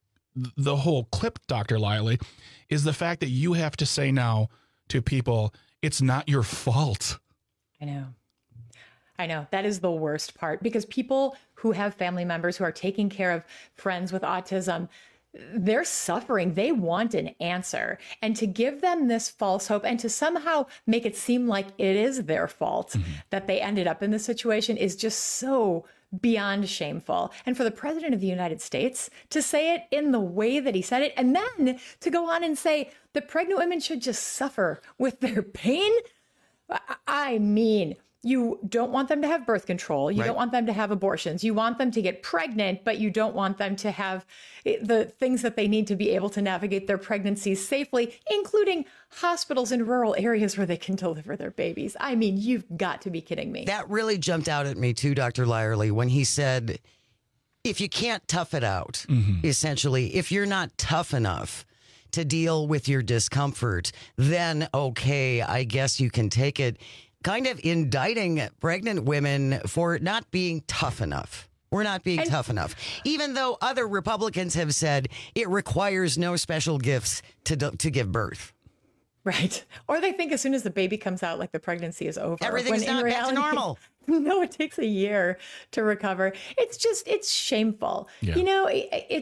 clip, Dr. Liley, is the fact that you have to say now to people, it's not your fault. I know. That is the worst part, because people who have family members who are taking care of friends with autism, they're suffering. They want an answer. And to give them this false hope and to somehow make it seem like it is their fault that they ended up in this situation is just so beyond shameful. And for the president of the United States to say it in the way that he said it, and then to go on and say that pregnant women should just suffer with their pain. I mean, you don't want them to have birth control. You don't want them to have abortions. You want them to get pregnant, but you don't want them to have the things that they need to be able to navigate their pregnancies safely, including hospitals in rural areas where they can deliver their babies. I mean, you've got to be kidding me. That really jumped out at me too, Dr. Lyerly, when he said, if you can't tough it out, essentially, if you're not tough enough to deal with your discomfort, then okay, I guess you can take it. Kind of indicting pregnant women for not being tough enough. We're not being tough enough. Even though other Republicans have said it requires no special gifts to give birth. Right. Or they think as soon as the baby comes out, like the pregnancy is over. Everything's not back to normal. No, it takes a year to recover. It's shameful. Yeah. You know,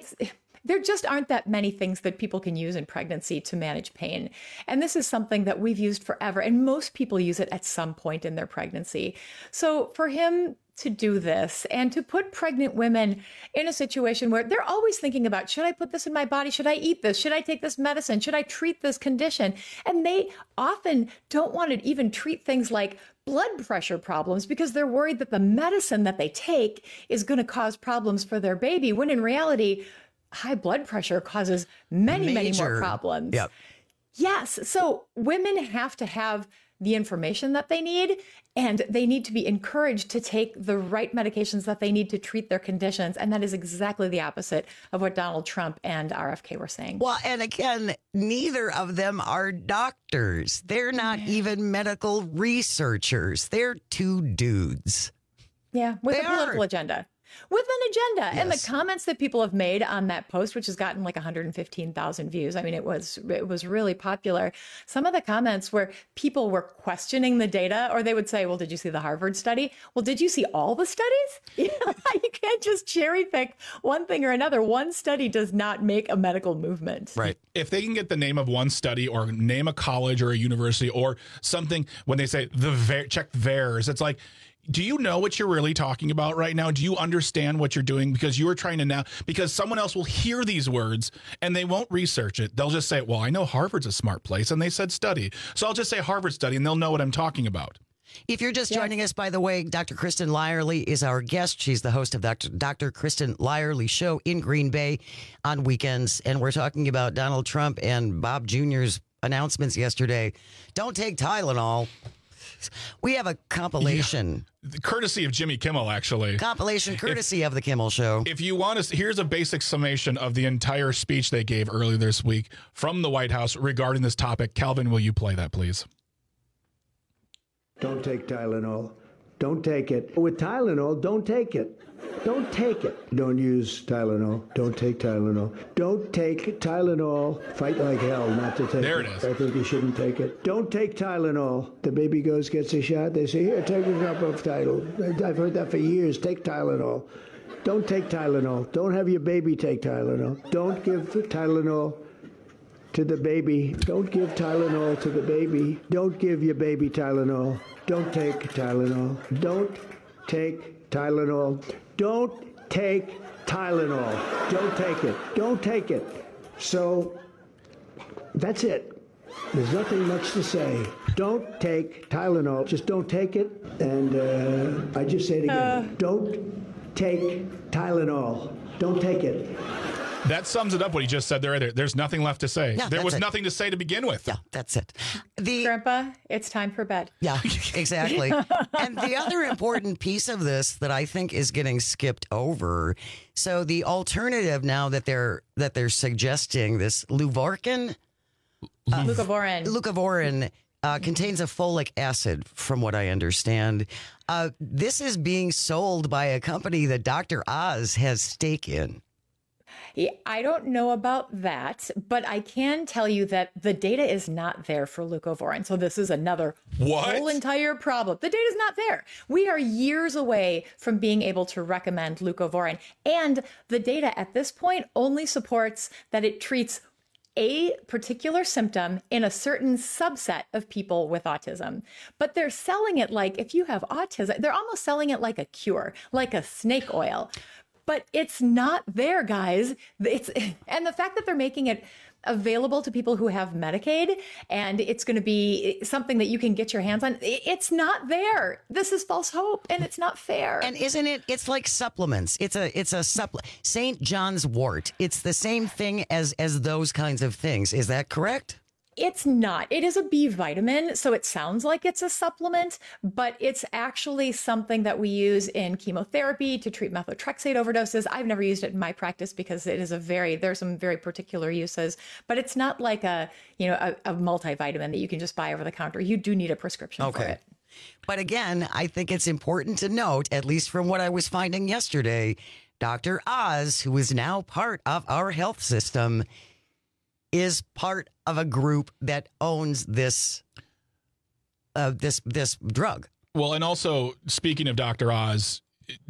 there just aren't that many things that people can use in pregnancy to manage pain. And this is something that we've used forever. And most people use it at some point in their pregnancy. So for him to do this and to put pregnant women in a situation where they're always thinking about, should I put this in my body? Should I eat this? Should I take this medicine? Should I treat this condition? And they often don't want to even treat things like blood pressure problems because they're worried that the medicine that they take is going to cause problems for their baby, when in reality, high blood pressure causes many more problems. Yep. Yes. So women have to have the information that they need, and they need to be encouraged to take the right medications that they need to treat their conditions. And that is exactly the opposite of what Donald Trump and RFK were saying. Well, and again, neither of them are doctors. They're not even medical researchers. They're two dudes. Yeah, with a political agenda. With an agenda. Yes. And the comments that people have made on that post, which has gotten like 115,000 views. I mean, it was really popular. Some of the comments where people were questioning the data, or they would say, well, did you see the Harvard study? Well, did you see all the studies? You can't just cherry pick one thing or another. One study does not make a medical movement. Right. If they can get the name of one study or name a college or a university or something, when they say check VAERS, it's like, do you know what you're really talking about right now? Do you understand what you're doing? Because you are trying to now, because someone else will hear these words and they won't research it. They'll just say, well, I know Harvard's a smart place and they said study. So I'll just say Harvard study and they'll know what I'm talking about. If you're just joining us, by the way, Dr. Kristen Lyerly is our guest. She's the host of Dr. Kristen Lyerly Show in Green Bay on weekends. And we're talking about Donald Trump and Bob Jr.'s announcements yesterday. Don't take Tylenol. We have a compilation. Yeah. Courtesy of Jimmy Kimmel, actually. Compilation courtesy of the Kimmel Show. If you want to, here's a basic summation of the entire speech they gave earlier this week from the White House regarding this topic. Calvin, will you play that, please? Don't take Tylenol. Don't take it. With Tylenol, don't take it. Don't take it. Don't use Tylenol. Don't take Tylenol. Don't take Tylenol. Fight like hell not to take it. There it is. I think you shouldn't take it. Don't take Tylenol. The baby gets a shot. They say, here, take a cup of Tylenol. I've heard that for years. Take Tylenol. Don't take Tylenol. Don't have your baby take Tylenol. Don't give Tylenol to the baby. Don't give Tylenol to the baby. Don't give your baby Tylenol. Don't take Tylenol. Don't take Tylenol. Don't take Tylenol. Don't take it. Don't take it. So that's it. There's nothing much to say. Don't take Tylenol. Just don't take it. And I just say it again. Don't take Tylenol. Don't take it. That sums it up what he just said there. There's nothing left to say. Yeah, there was that's it. nothing to say to begin with. Yeah, that's it. Grandpa, it's time for bed. Yeah, exactly. And the other important piece of this that I think is getting skipped over. So the alternative now that they're suggesting, this Leuvarcan, leucovorin contains a folic acid, from what I understand. This is being sold by a company that Dr. Oz has stake in. Yeah, I don't know about that, but I can tell you that the data is not there for leucovorin. So this is another whole entire problem. The data is not there. We are years away from being able to recommend leucovorin. And the data at this point only supports that it treats a particular symptom in a certain subset of people with autism. But they're selling it like, if you have autism, they're almost selling it like a cure, like a snake oil. But it's not there, guys. And the fact that they're making it available to people who have Medicaid and it's going to be something that you can get your hands on, it's not there. This is false hope and it's not fair. And isn't it? It's like supplements. It's a supplement. St. John's wort. It's the same thing as those kinds of things. Is that correct? It's not. It is a B vitamin, so it sounds like it's a supplement, but it's actually something that we use in chemotherapy to treat methotrexate overdoses. I've never used it in my practice because it is there's some very particular uses, but it's not like a multivitamin that you can just buy over the counter. You do need a prescription for it. But again, I think it's important to note, at least from what I was finding yesterday, Dr. Oz, who is now part of our health system, is part of a group that owns this this drug. Well, and also speaking of Dr. Oz,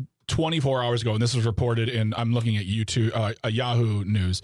24 hours ago, and this was reported in, I'm looking at YouTube, Yahoo News,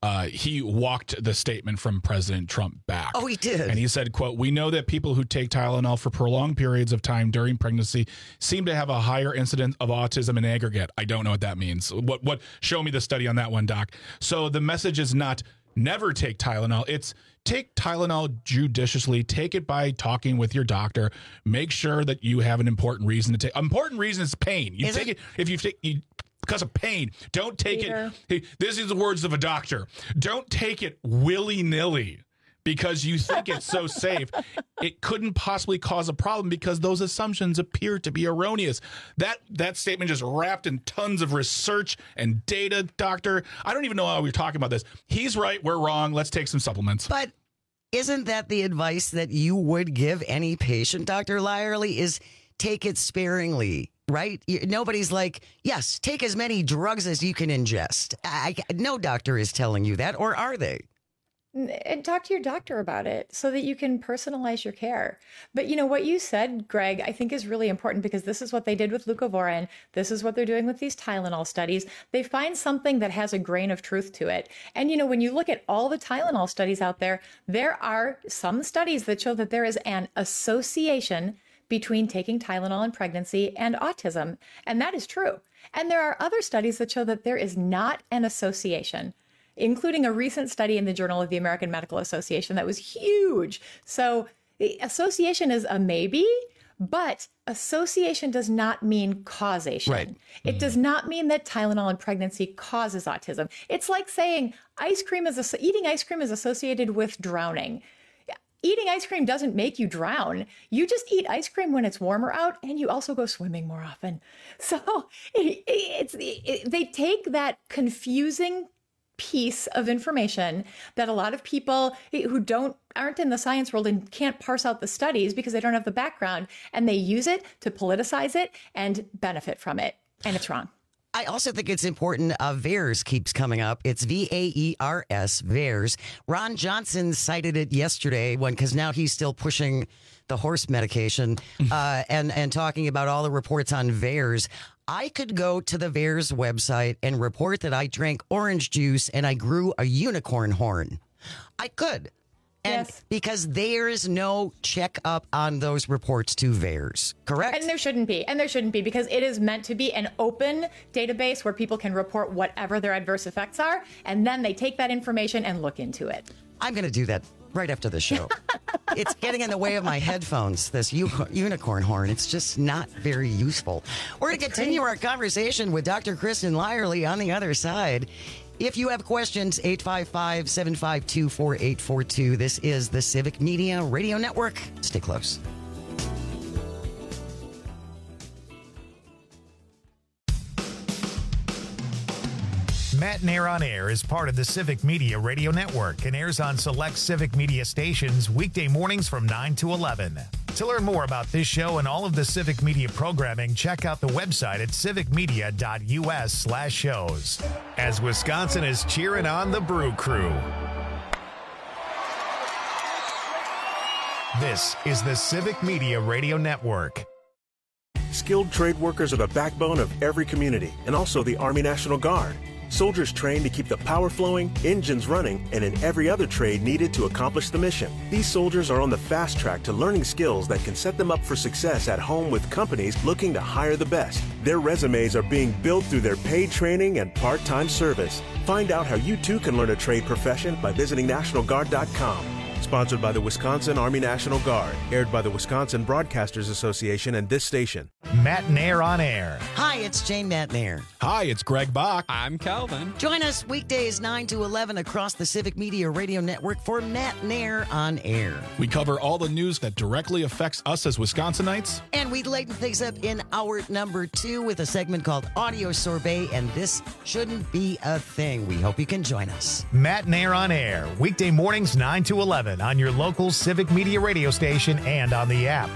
he walked the statement from President Trump back. Oh, he did. And he said, quote, "We know that people who take Tylenol for prolonged periods of time during pregnancy seem to have a higher incidence of autism in aggregate." I don't know what that means. What? Show me the study on that one, Doc. So the message is not never take Tylenol. It's take Tylenol judiciously. Take it by talking with your doctor. Make sure that you have an important reason to take. Important reason is pain. You take it if you take because of pain. Don't take it. Hey, this is the words of a doctor. Don't take it willy-nilly because you think it's so safe. It couldn't possibly cause a problem because those assumptions appear to be erroneous. That statement just wrapped in tons of research and data, doctor. I don't even know how we're talking about this. He's right. We're wrong. Let's take some supplements. But isn't that the advice that you would give any patient, Dr. Lyerly, is take it sparingly, right? Nobody's like, yes, take as many drugs as you can ingest. No doctor is telling you that, or are they? And talk to your doctor about it so that you can personalize your care. But what you said, Greg, I think is really important because this is what they did with leucovorin. This is what they're doing with these Tylenol studies. They find something that has a grain of truth to it. And, when you look at all the Tylenol studies out there, there are some studies that show that there is an association between taking Tylenol in pregnancy and autism. And that is true. And there are other studies that show that there is not an association, including a recent study in the Journal of the American Medical Association that was huge. So the association is a maybe, but association does not mean causation. Right. It does not mean that Tylenol in pregnancy causes autism. It's like saying eating ice cream is associated with drowning. Eating ice cream doesn't make you drown. You just eat ice cream when it's warmer out, and you also go swimming more often. So they take that confusing piece of information that a lot of people who aren't in the science world and can't parse out the studies because they don't have the background, and they use it to politicize it and benefit from it. And it's wrong. I also think it's important. VAERS keeps coming up. It's VAERS, VAERS. Ron Johnson cited it yesterday because now he's still pushing the horse medication and talking about all the reports on VAERS. I could go to the VAERS website and report that I drank orange juice and I grew a unicorn horn. I could. And because there is no checkup on those reports to VAERS, correct? And there shouldn't be. Because it is meant to be an open database where people can report whatever their adverse effects are. And then they take that information and look into it. I'm going to do that right after the show. It's getting in the way of my headphones, this unicorn horn. It's just not very useful. We're going to continue our conversation with Dr. Kristen Lyerly on the other side. If you have questions, 855-752-4842. This is the Civic Media Radio Network. Stay close. Matt Nair on Air is part of the Civic Media Radio Network and airs on select Civic Media stations weekday mornings from 9 to 11. To learn more about this show and all of the Civic Media programming, check out the website at civicmedia.us/shows. As Wisconsin is cheering on the Brew Crew. This is the Civic Media Radio Network. Skilled trade workers are the backbone of every community and also the Army National Guard. Soldiers trained to keep the power flowing, engines running, and in every other trade needed to accomplish the mission. These soldiers are on the fast track to learning skills that can set them up for success at home with companies looking to hire the best. Their resumes are being built through their paid training and part-time service. Find out how you too can learn a trade profession by visiting NationalGuard.com. Sponsored by the Wisconsin Army National Guard. Aired by the Wisconsin Broadcasters Association and this station. Matt Nair on Air. Hi, it's Jane Matt Nair. Hi, it's Greg Bach. I'm Calvin. Join us weekdays 9 to 11 across the Civic Media Radio Network for Matt Nair on Air. We cover all the news that directly affects us as Wisconsinites. And we lighten things up in hour number 2 with a segment called Audio Sorbet, and this shouldn't be a thing. We hope you can join us. Matt Nair on Air, weekday mornings 9 to 11 on your local Civic Media radio station and on the app.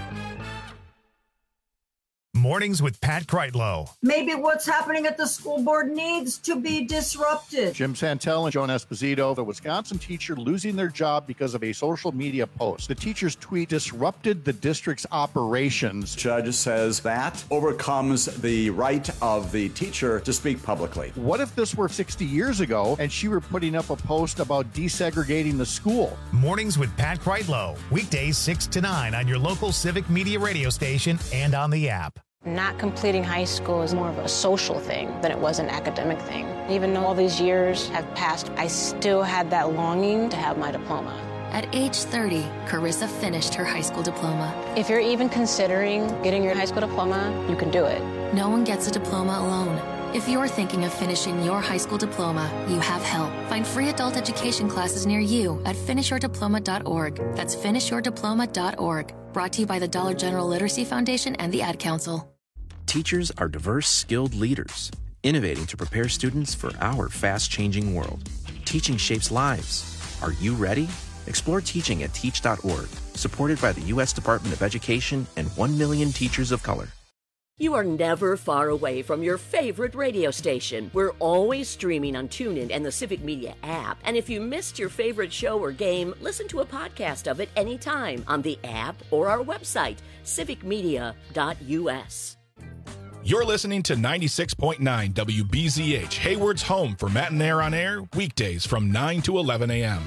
Mornings with Pat Kreitlow. Maybe what's happening at the school board needs to be disrupted. Jim Santel and Joan Esposito, the Wisconsin teacher losing their job because of a social media post. The teacher's tweet disrupted the district's operations. Judge says that overcomes the right of the teacher to speak publicly. What if this were 60 years ago and she were putting up a post about desegregating the school? Mornings with Pat Kreitlow, weekdays 6 to 9 on your local Civic Media radio station and on the app. Not completing high school is more of a social thing than it was an academic thing. Even though all these years have passed, I still had that longing to have my diploma. At age 30, Carissa finished her high school diploma. If you're even considering getting your high school diploma, you can do it. No one gets a diploma alone. If you're thinking of finishing your high school diploma, you have help. Find free adult education classes near you at finishyourdiploma.org. That's finishyourdiploma.org. Brought to you by the Dollar General Literacy Foundation and the Ad Council. Teachers are diverse, skilled leaders, innovating to prepare students for our fast-changing world. Teaching shapes lives. Are you ready? Explore teaching at teach.org, supported by the U.S. Department of Education and 1 million teachers of color. You are never far away from your favorite radio station. We're always streaming on TuneIn and the Civic Media app. And if you missed your favorite show or game, listen to a podcast of it anytime on the app or our website, civicmedia.us. You're listening to 96.9 WBZH, Hayward's home for Matt and Nair on Air, weekdays from 9 to 11 a.m.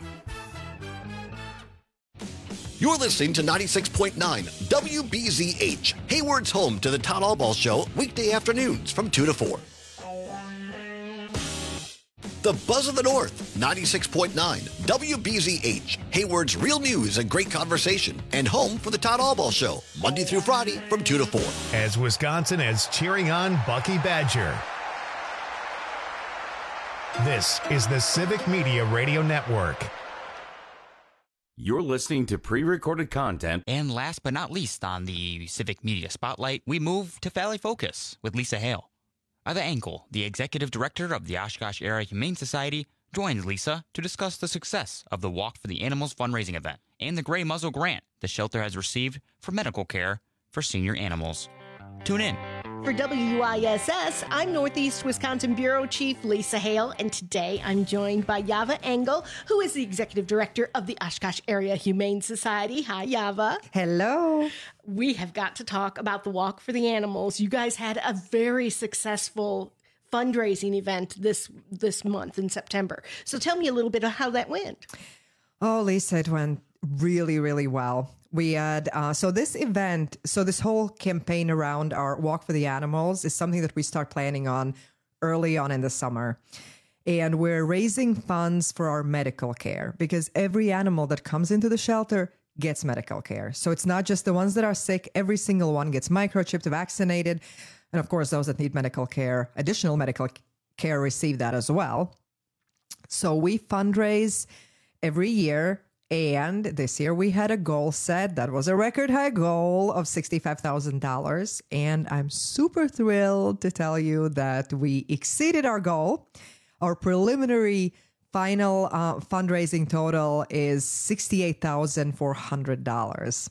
You're listening to 96.9 WBZH, Hayward's home to the Todd Albaugh Show, weekday afternoons from 2 to 4. The Buzz of the North, 96.9 WBZH, Hayward's real news and great conversation, and home for the Todd Albaugh Show, Monday through Friday from 2 to 4. As Wisconsin is cheering on Bucky Badger. This is the Civic Media Radio Network. You're listening to pre-recorded content. And last but not least on the Civic Media Spotlight, we move to Valley Focus with Lisa Hale. Eva Enkel, the executive director of the Oshkosh Area Humane Society, joins Lisa to discuss the success of the Walk for the Animals fundraising event and the Gray Muzzle grant the shelter has received for medical care for senior animals. Tune in. For WISS, I'm Northeast Wisconsin Bureau Chief Lisa Hale, and today I'm joined by Yava Engel, who is the Executive Director of the Oshkosh Area Humane Society. Hi, Yava. Hello. We have got to talk about the Walk for the Animals. You guys had a very successful fundraising event this month in September. So tell me a little bit of how that went. Oh, Lisa, it went really, really well. We had, this whole campaign around our Walk for the Animals is something that we start planning on early on in the summer. And we're raising funds for our medical care because every animal that comes into the shelter gets medical care. So it's not just the ones that are sick. Every single one gets microchipped, vaccinated. And of course, those that need medical care, additional medical care, receive that as well. So we fundraise every year. And this year we had a goal set that was a record high goal of $65,000. And I'm super thrilled to tell you that we exceeded our goal. Our preliminary final fundraising total is $68,400.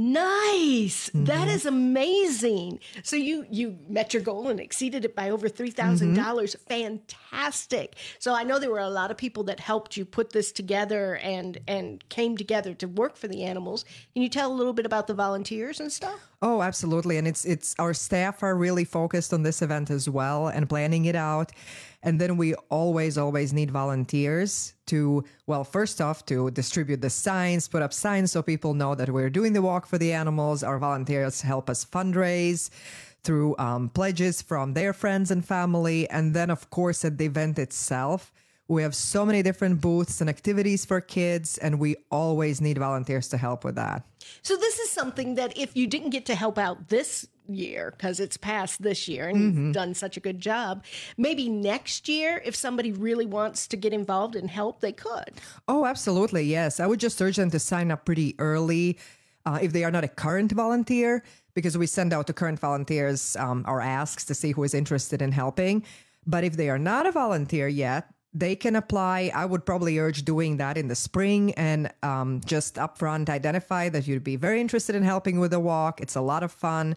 Nice. That is amazing. So you met your goal and exceeded it by over $3,000. Fantastic. So I know there were a lot of people that helped you put this together and came together to work for the animals. Can you tell a little bit about the volunteers and stuff? Oh, absolutely. And it's our staff are really focused on this event as well and planning it out. And then we always need volunteers to, well, first off, to distribute the signs, put up signs so people know that we're doing the walk for the animals. Our volunteers help us fundraise through pledges from their friends and family. And then, of course, at the event itself, we have so many different booths and activities for kids, and we always need volunteers to help with that. So this is something that if you didn't get to help out this year, because it's past this year and you've done such a good job, maybe next year, if somebody really wants to get involved and help, they could. Oh, absolutely. Yes. I would just urge them to sign up pretty early if they are not a current volunteer, because we send out to current volunteers our asks to see who is interested in helping. But if they are not a volunteer yet, they can apply. I would probably urge doing that in the spring and just upfront identify that you'd be very interested in helping with the walk. It's a lot of fun.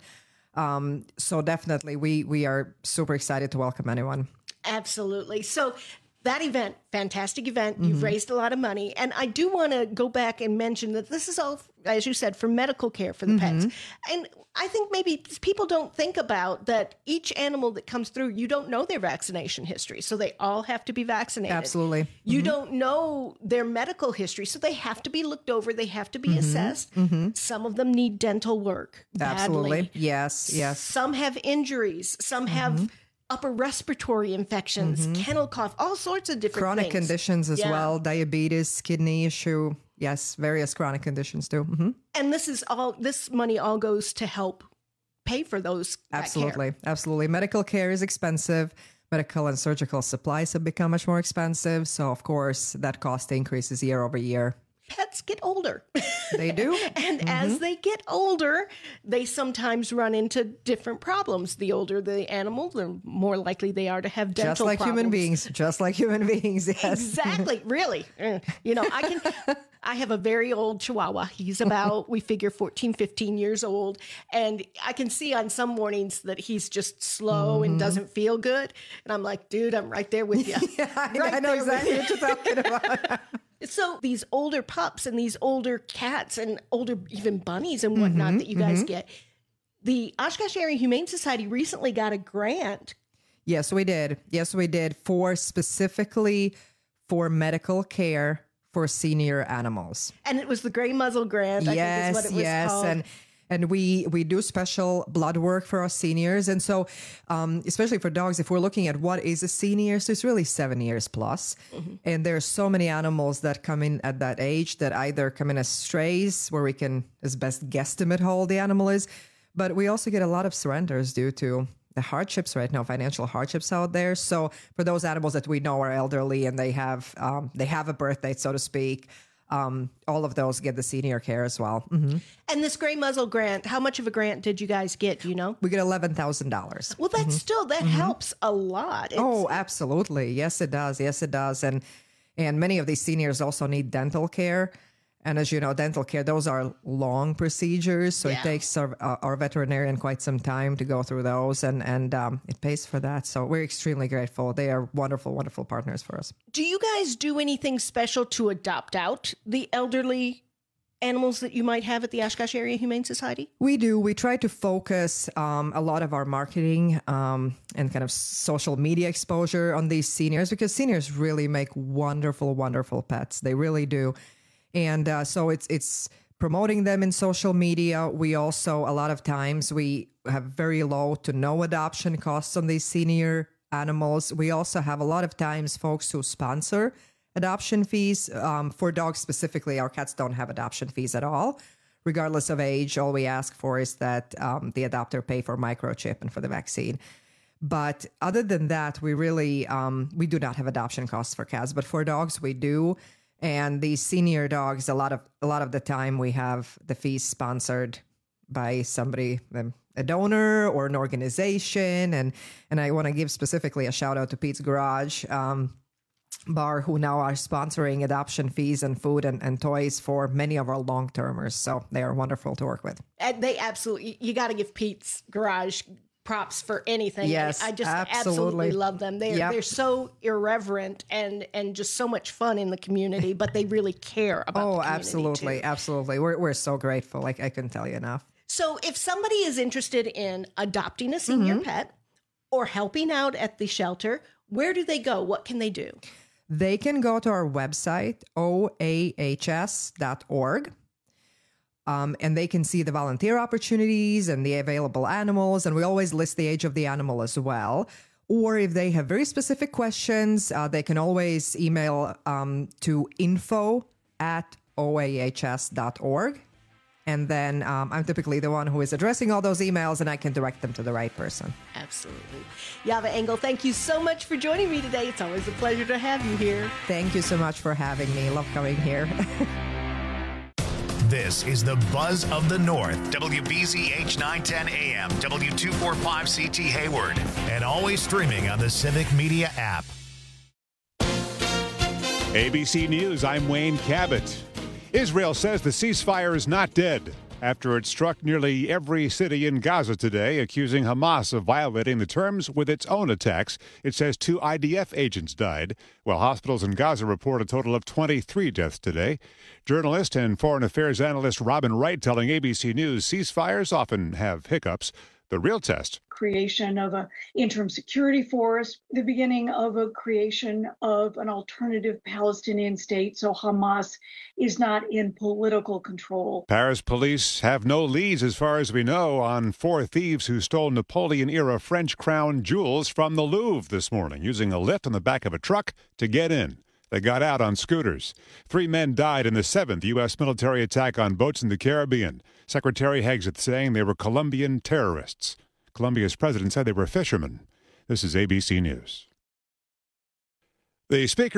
So definitely we are super excited to welcome anyone. Absolutely. So that event, fantastic event. You've raised a lot of money. And I do want to go back and mention that this is all, as you said, for medical care for the pets. And I think maybe people don't think about that each animal that comes through, you don't know their vaccination history. So they all have to be vaccinated. Absolutely. You don't know their medical history. So they have to be looked over. They have to be assessed. Some of them need dental work badly. Absolutely. Yes. Some have injuries. Some have upper respiratory infections, kennel cough, all sorts of different chronic things. conditions as well, diabetes, kidney issue. Yes, various chronic conditions too. And this money all goes to help pay for those. Absolutely. Medical care is expensive. Medical and surgical supplies have become much more expensive. So of course that cost increases year over year. Pets get older. They do. And as they get older, they sometimes run into different problems. The older the animal, the more likely they are to have dental problems. Just like human beings, yes. Exactly, really. You know, I have a very old Chihuahua. He's about, we figure 14, 15 years old. And I can see on some mornings that he's just slow and doesn't feel good. And I'm like, dude, I'm right there with you. I know exactly what you're talking about. So these older pups and these older cats and older even bunnies and whatnot that you guys get, the Oshkosh Area Humane Society recently got a grant. Yes, we did. Specifically for medical care for senior animals. And it was the Gray Muzzle Grant, I think is what it was called. And we do special blood work for our seniors. And so, especially for dogs, if we're looking at what is a senior, so it's really 7 years plus. And there's so many animals that come in at that age that either come in as strays, where we can as best guesstimate how old the animal is. But we also get a lot of surrenders due to the hardships right now, financial hardships out there. So for those animals that we know are elderly and they have a birth date, so to speak, all of those get the senior care as well. And this Gray Muzzle Grant, how much of a grant did you guys get? Do you know? We get $11,000. Well, that's still, that helps a lot. Oh, absolutely. Yes, it does. And many of these seniors also need dental care. And as you know, dental care, those are long procedures. So it takes our veterinarian quite some time to go through those and it pays for that. So we're extremely grateful. They are wonderful, wonderful partners for us. Do you guys do anything special to adopt out the elderly animals that you might have at the Oshkosh Area Humane Society? We do. We try to focus a lot of our marketing and kind of social media exposure on these seniors because seniors really make wonderful, wonderful pets. They really do. And so it's promoting them in social media. We also, a lot of times, we have very low to no adoption costs on these senior animals. We also have a lot of times folks who sponsor adoption fees. For dogs specifically, our cats don't have adoption fees at all. Regardless of age, all we ask for is that the adopter pay for microchip and for the vaccine. But other than that, we really we do not have adoption costs for cats, but for dogs we do. And these senior dogs, a lot of the time we have the fees sponsored by somebody, a donor or an organization. And I want to give specifically a shout out to Pete's Garage Bar, who now are sponsoring adoption fees and food and toys for many of our long-termers. So they are wonderful to work with. And they absolutely, you got to give Pete's Garage props for anything. Yes, I just absolutely love them. They're so irreverent and just so much fun in the community, but they really care about the community absolutely. We're so grateful. Like, I couldn't tell you enough. So if somebody is interested in adopting a senior pet or helping out at the shelter, where do they go? What can they do? They can go to our website, oahs.org. And they can see the volunteer opportunities and the available animals. And we always list the age of the animal as well. Or if they have very specific questions, they can always email to info@oahs.org. And then I'm typically the one who is addressing all those emails, and I can direct them to the right person. Absolutely. Java Engel, thank you so much for joining me today. It's always a pleasure to have you here. Thank you so much for having me. Love coming here. This is the Buzz of the North, WBZH 910 AM, W245CT Hayward, and always streaming on the Civic Media app. ABC News, I'm Wayne Cabot. Israel says the ceasefire is not dead after it struck nearly every city in Gaza today, accusing Hamas of violating the terms with its own attacks. It says 2 IDF agents died, while hospitals in Gaza report a total of 23 deaths today. Journalist and foreign affairs analyst Robin Wright telling ABC News ceasefires often have hiccups. The real test: creation of an interim security force, the beginning of a creation of an alternative Palestinian state, so Hamas is not in political control. Paris police have no leads, as far as we know, on 4 thieves who stole Napoleon-era French crown jewels from the Louvre this morning, using a lift on the back of a truck to get in. They got out on scooters. 3 men died in the 7th U.S. military attack on boats in the Caribbean. Secretary Hegseth saying they were Colombian terrorists. Colombia's president said they were fishermen. This is ABC News. The Speaker